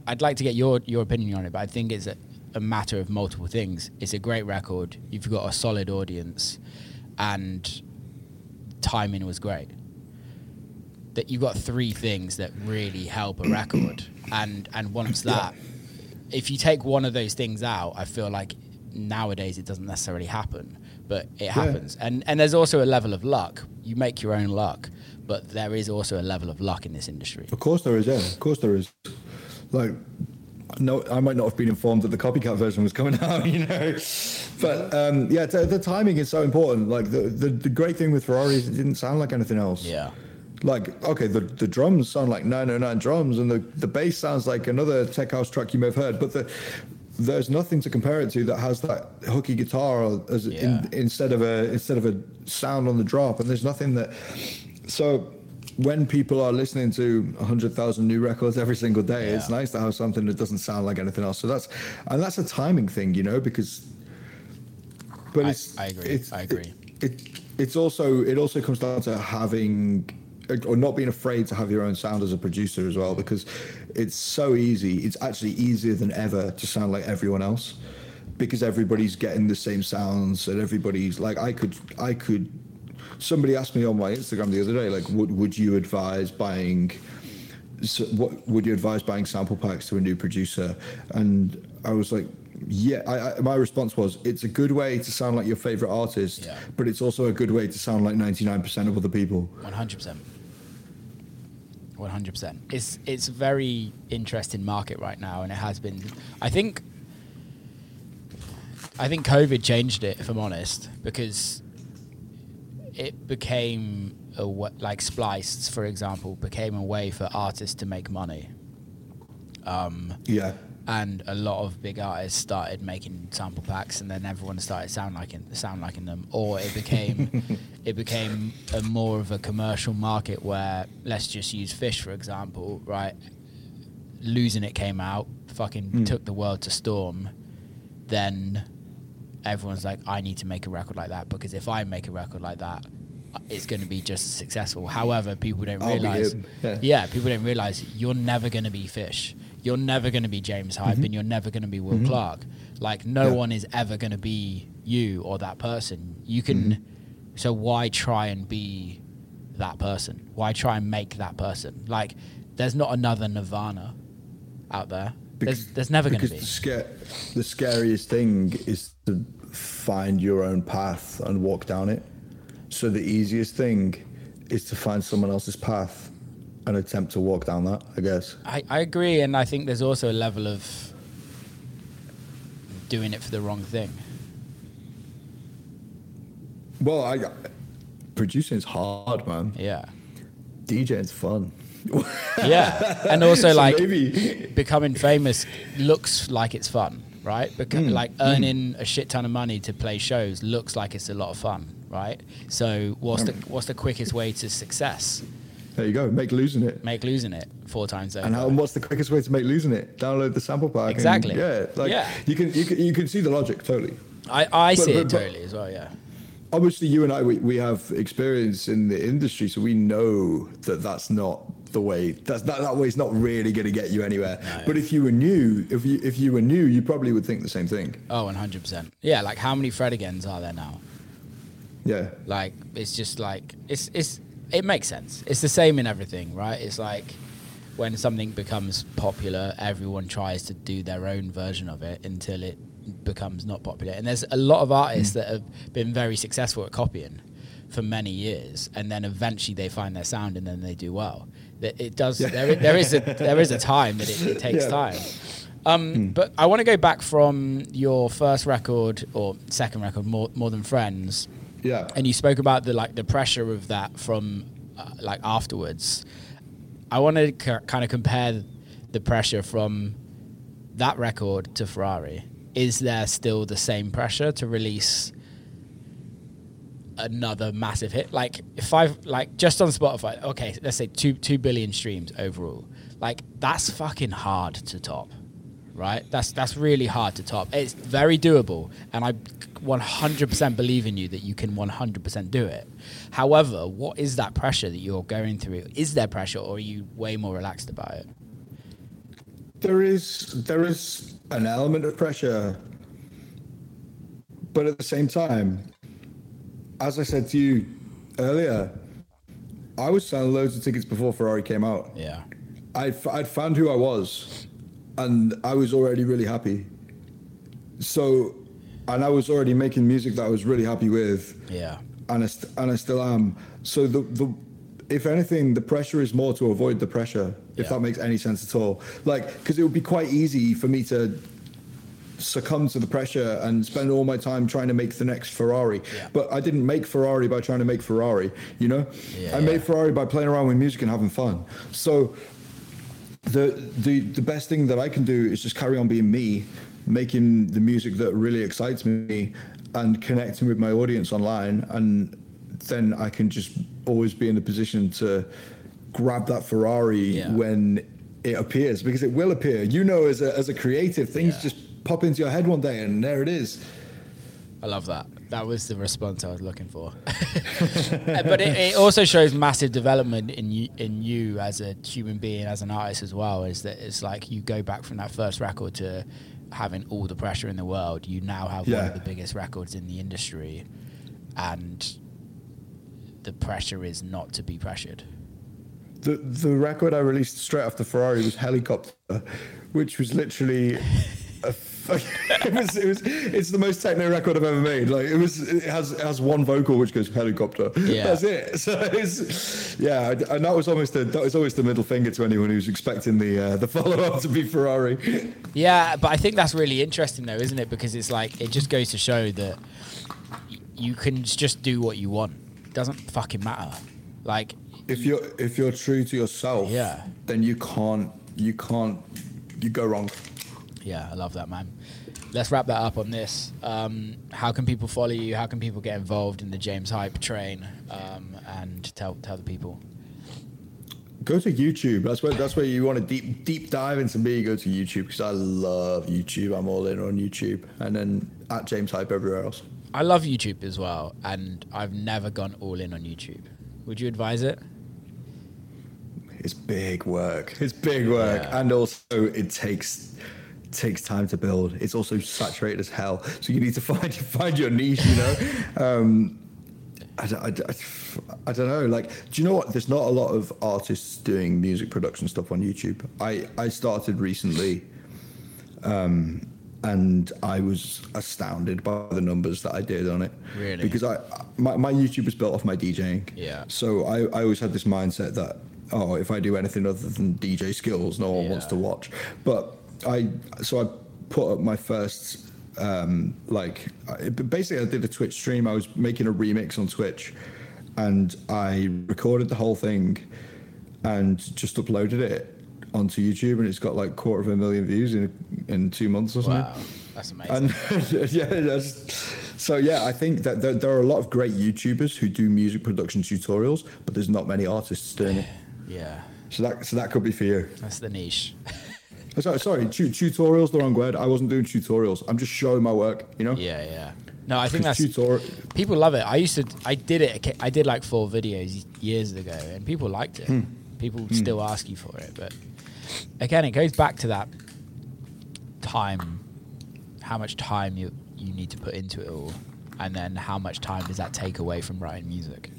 I'd like to get your your opinion on it, but I think it's a, a matter of multiple things. It's a great record. You've got a solid audience, and timing was great. That you've got three things that really help a record, and and once that, yeah. if you take one of those things out, I feel like nowadays it doesn't necessarily happen, but it yeah. happens. And and there's also a level of luck. You make your own luck, but there is also a level of luck in this industry. Of course there is, yeah. Of course there is. Like, no, I might not have been informed that the copycat version was coming out, you know. But um, yeah, t- the timing is so important. Like the, the the great thing with Ferrari is it didn't sound like anything else. Yeah. Like, okay, the, the drums sound like nine oh nine drums, and the, the bass sounds like another tech house track you may have heard, but the, there's nothing to compare it to that has that hooky guitar as yeah. in, instead of a instead of a sound on the drop, and there's nothing that. So when people are listening to one hundred thousand new records every single day, yeah. it's nice to have something that doesn't sound like anything else. So that's and that's a timing thing, you know, because. But I, it's, I agree. It's, I agree. It, it it's also it also comes down to having. Or not being afraid to have your own sound as a producer as well, because it's so easy. It's actually easier than ever to sound like everyone else, because everybody's getting the same sounds and everybody's like, I could, I could. Somebody asked me on my Instagram the other day, like, would would you advise buying? So what would you advise buying sample packs to a new producer? And I was like, yeah. I, I, my response was, it's a good way to sound like your favorite artist, yeah. but it's also a good way to sound like ninety-nine percent of other people. one hundred percent. one hundred percent. It's it's a very interesting market right now, and it has been. I think I think COVID changed it, if I'm honest, because it became a like Spliced, for example, became a way for artists to make money. Um, yeah. And a lot of big artists started making sample packs, and then everyone started sound liking sound liking them. Or it became it became a more of a commercial market where, let's just use Fish for example, right? Losing It came out, fucking mm. took the world to storm. Then everyone's like, I need to make a record like that, because if I make a record like that, it's going to be just as successful. However, people don't realize, yeah. yeah, people don't realize you're never going to be Fish. You're never going to be James Hype, mm-hmm. and you're never going to be Will mm-hmm. Clark. Like, no yeah. one is ever going to be you or that person. You can, mm-hmm. so why try and be that person? Why try and make that person? Like, there's not another Nirvana out there. There's, because, there's never going to be. Because the, sca- the scariest thing is to find your own path and walk down it. So the easiest thing is to find someone else's path and attempt to walk down that, I guess. I, I agree, and I think there's also a level of doing it for the wrong thing. Well, I producing is hard, man. Yeah. DJing's fun. Yeah, and also so like maybe. becoming famous looks like it's fun, right? Beca- mm. Like earning mm. a shit ton of money to play shows looks like it's a lot of fun, right? So what's the what's the quickest way to success? There you go. Make Losing It. Make Losing It four times over. And, how, and what's the quickest way to make Losing It? Download the sample pack. Exactly. And yeah, like yeah. you can you can you can see the logic totally. I, I but, see but, it but, totally as well. Yeah. Obviously, you and I we, we have experience in the industry, so we know that that's not the way. That's that that way is not really going to get you anywhere. No. But if you were new, if you if you were new, you probably would think the same thing. Oh, one hundred percent. Yeah. Like, how many Fred Agains are there now? Yeah. Like, it's just like it's it's. It makes sense. It's the same in everything, right? It's like when something becomes popular, everyone tries to do their own version of it until it becomes not popular. And there's a lot of artists mm. that have been very successful at copying for many years, and then eventually they find their sound and then they do well. It does. Yeah. There, there is a there is a time that it, it takes yeah. time. Um, mm. But I want to go back from your first record or second record, More, More Than Friends. Yeah. And you spoke about the like the pressure of that from uh, like afterwards. I want to c- kind of compare the pressure from that record to Ferrari. Is there still the same pressure to release another massive hit? Like if I've like just on Spotify, okay, let's say two two billion streams overall. Like that's fucking hard to top. Right? That's that's really hard to top. It's very doable, and I one hundred percent believe in you that you can one hundred percent do it. However, what is that pressure that you're going through? Is there pressure, or are you way more relaxed about it? there is there is an element of pressure, but at the same time, as I said to you earlier, I was selling loads of tickets before Ferrari came out. Yeah. I'd, I'd found who I was, and I was already really happy. So, and I was already making music that I was really happy with. Yeah. And I, st- and I still am. So the, the, if anything, the pressure is more to avoid the pressure, if yeah. that makes any sense at all. Like, because it would be quite easy for me to succumb to the pressure and spend all my time trying to make the next Ferrari. Yeah. But I didn't make Ferrari by trying to make Ferrari, you know? Yeah, I made yeah. Ferrari by playing around with music and having fun. So the the the best thing that I can do is just carry on being me, making the music that really excites me and connecting with my audience online, and then I can just always be in a position to grab that Ferrari yeah. when it appears, because it will appear. You know, as a as a creative, things yeah. just pop into your head one day and there it is. I love that. That was the response I was looking for. But it, it also shows massive development in you, in you as a human being, as an artist as well, is that it's like you go back from that first record to having all the pressure in the world. You now have yeah. one of the biggest records in the industry, and the pressure is not to be pressured. The the record I released straight after Ferrari was Helicopter, which was literally a it was it was it's the most techno record I've ever made. Like it was it has it has one vocal which goes Helicopter. Yeah. That's it. So it's yeah, and that was almost the that was always the middle finger to anyone who's expecting the uh, the follow up to be Ferrari. Yeah, but I think that's really interesting though, isn't it? Because it's like it just goes to show that y- you can just do what you want. It doesn't fucking matter. Like if you're if you're true to yourself, yeah. then you can't you can't you go wrong. Yeah, I love that, man. Let's wrap that up on this. Um, how can people follow you? How can people get involved in the James Hype train? Um, and tell tell the people. Go to YouTube. That's where that's where you want to deep deep dive into me. Go to YouTube because I love YouTube. I'm all in on YouTube, and then at James Hype everywhere else. I love YouTube as well, and I've never gone all in on YouTube. Would you advise it? It's big work. It's big work, Yeah. and also it takes takes time to build. It's also saturated as hell, so you need to find find your niche. You know, um, I, I, I, I don't know. Like, do you know what? There's not a lot of artists doing music production stuff on YouTube. I I started recently, um, and I was astounded by the numbers that I did on it. Really? Because I my my YouTube was built off my DJing. Yeah. So I I always had this mindset that, oh, if I do anything other than D J skills, no one Yeah. wants to watch. But I, so I put up my first, um, like, I, basically I did a Twitch stream. I was making a remix on Twitch, and I recorded the whole thing and just uploaded it onto YouTube, and it's got like quarter of a million views in in two months or something. Wow, that's amazing. And yeah, that's, so yeah, I think that there, there are a lot of great YouTubers who do music production tutorials, but there's not many artists doing it. Yeah, So that so that could be for you. that's the niche. Sorry, sorry, tu- tutorials, the wrong word. I wasn't doing tutorials. I'm just showing my work, you know? Yeah, yeah. No, I think that's Tutor- people love it. I used to, I did it. I did like four videos years ago, and people liked it. Hmm. People hmm. still ask you for it, but again, it goes back to that time, how much time you you need to put into it all, and then how much time does that take away from writing music?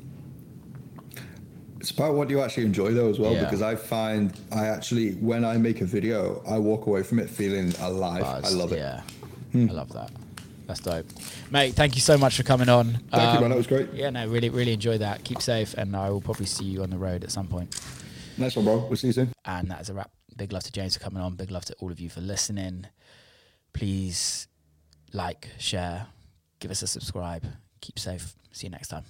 It's about what you actually enjoy though as well, Yeah. because I find I actually, when I make a video, I walk away from it feeling alive. Buzzed, I love it. Yeah, I love that. That's dope, mate. Thank you so much for coming on. Thank um, you, man. That was great. Yeah, no, really, really enjoyed that. Keep safe, and I will probably see you on the road at some point. Nice one, bro. We'll see you soon. And that is a wrap. Big love to James for coming on. Big love to all of you for listening. Please like, share, give us a subscribe. Keep safe. See you next time.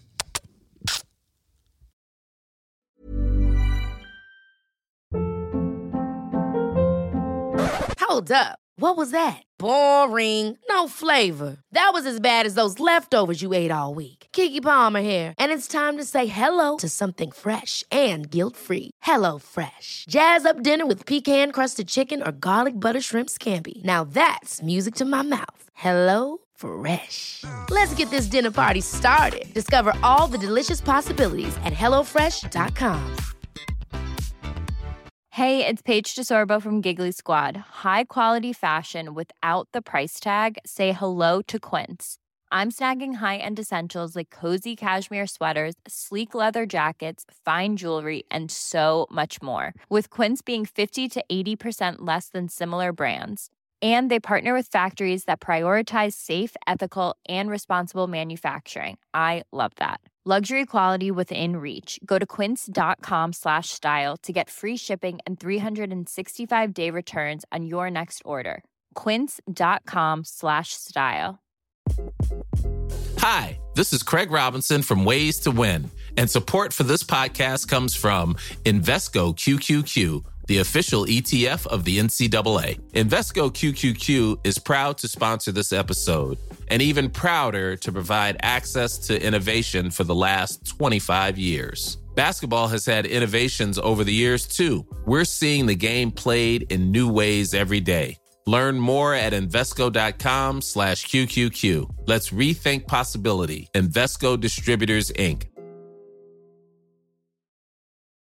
Hold up. What was that? Boring. No flavor. That was as bad as those leftovers you ate all week. Keke Palmer here, and it's time to say hello to something fresh and guilt-free. Hello Fresh. Jazz up dinner with pecan-crusted chicken or garlic butter shrimp scampi. Now that's music to my mouth. Hello Fresh. Let's get this dinner party started. Discover all the delicious possibilities at hello fresh dot com. Hey, it's Paige DeSorbo from Giggly Squad. High quality fashion without the price tag. Say hello to Quince. I'm snagging high-end essentials like cozy cashmere sweaters, sleek leather jackets, fine jewelry, and so much more. With Quince being fifty to eighty percent less than similar brands. And they partner with factories that prioritize safe, ethical, and responsible manufacturing. I love that. Luxury quality within reach. Go to quince.com slash style to get free shipping and three sixty-five day returns on your next order. Quince.com slash style. Hi, this is Craig Robinson from Ways to Win, and support for this podcast comes from Invesco Q Q Q, the official E T F of the N C double A. Invesco Q Q Q is proud to sponsor this episode, and even prouder to provide access to innovation for the last twenty-five years. Basketball has had innovations over the years, too. We're seeing the game played in new ways every day. Learn more at Invesco.com slash QQQ. Let's rethink possibility. Invesco Distributors, Incorporated.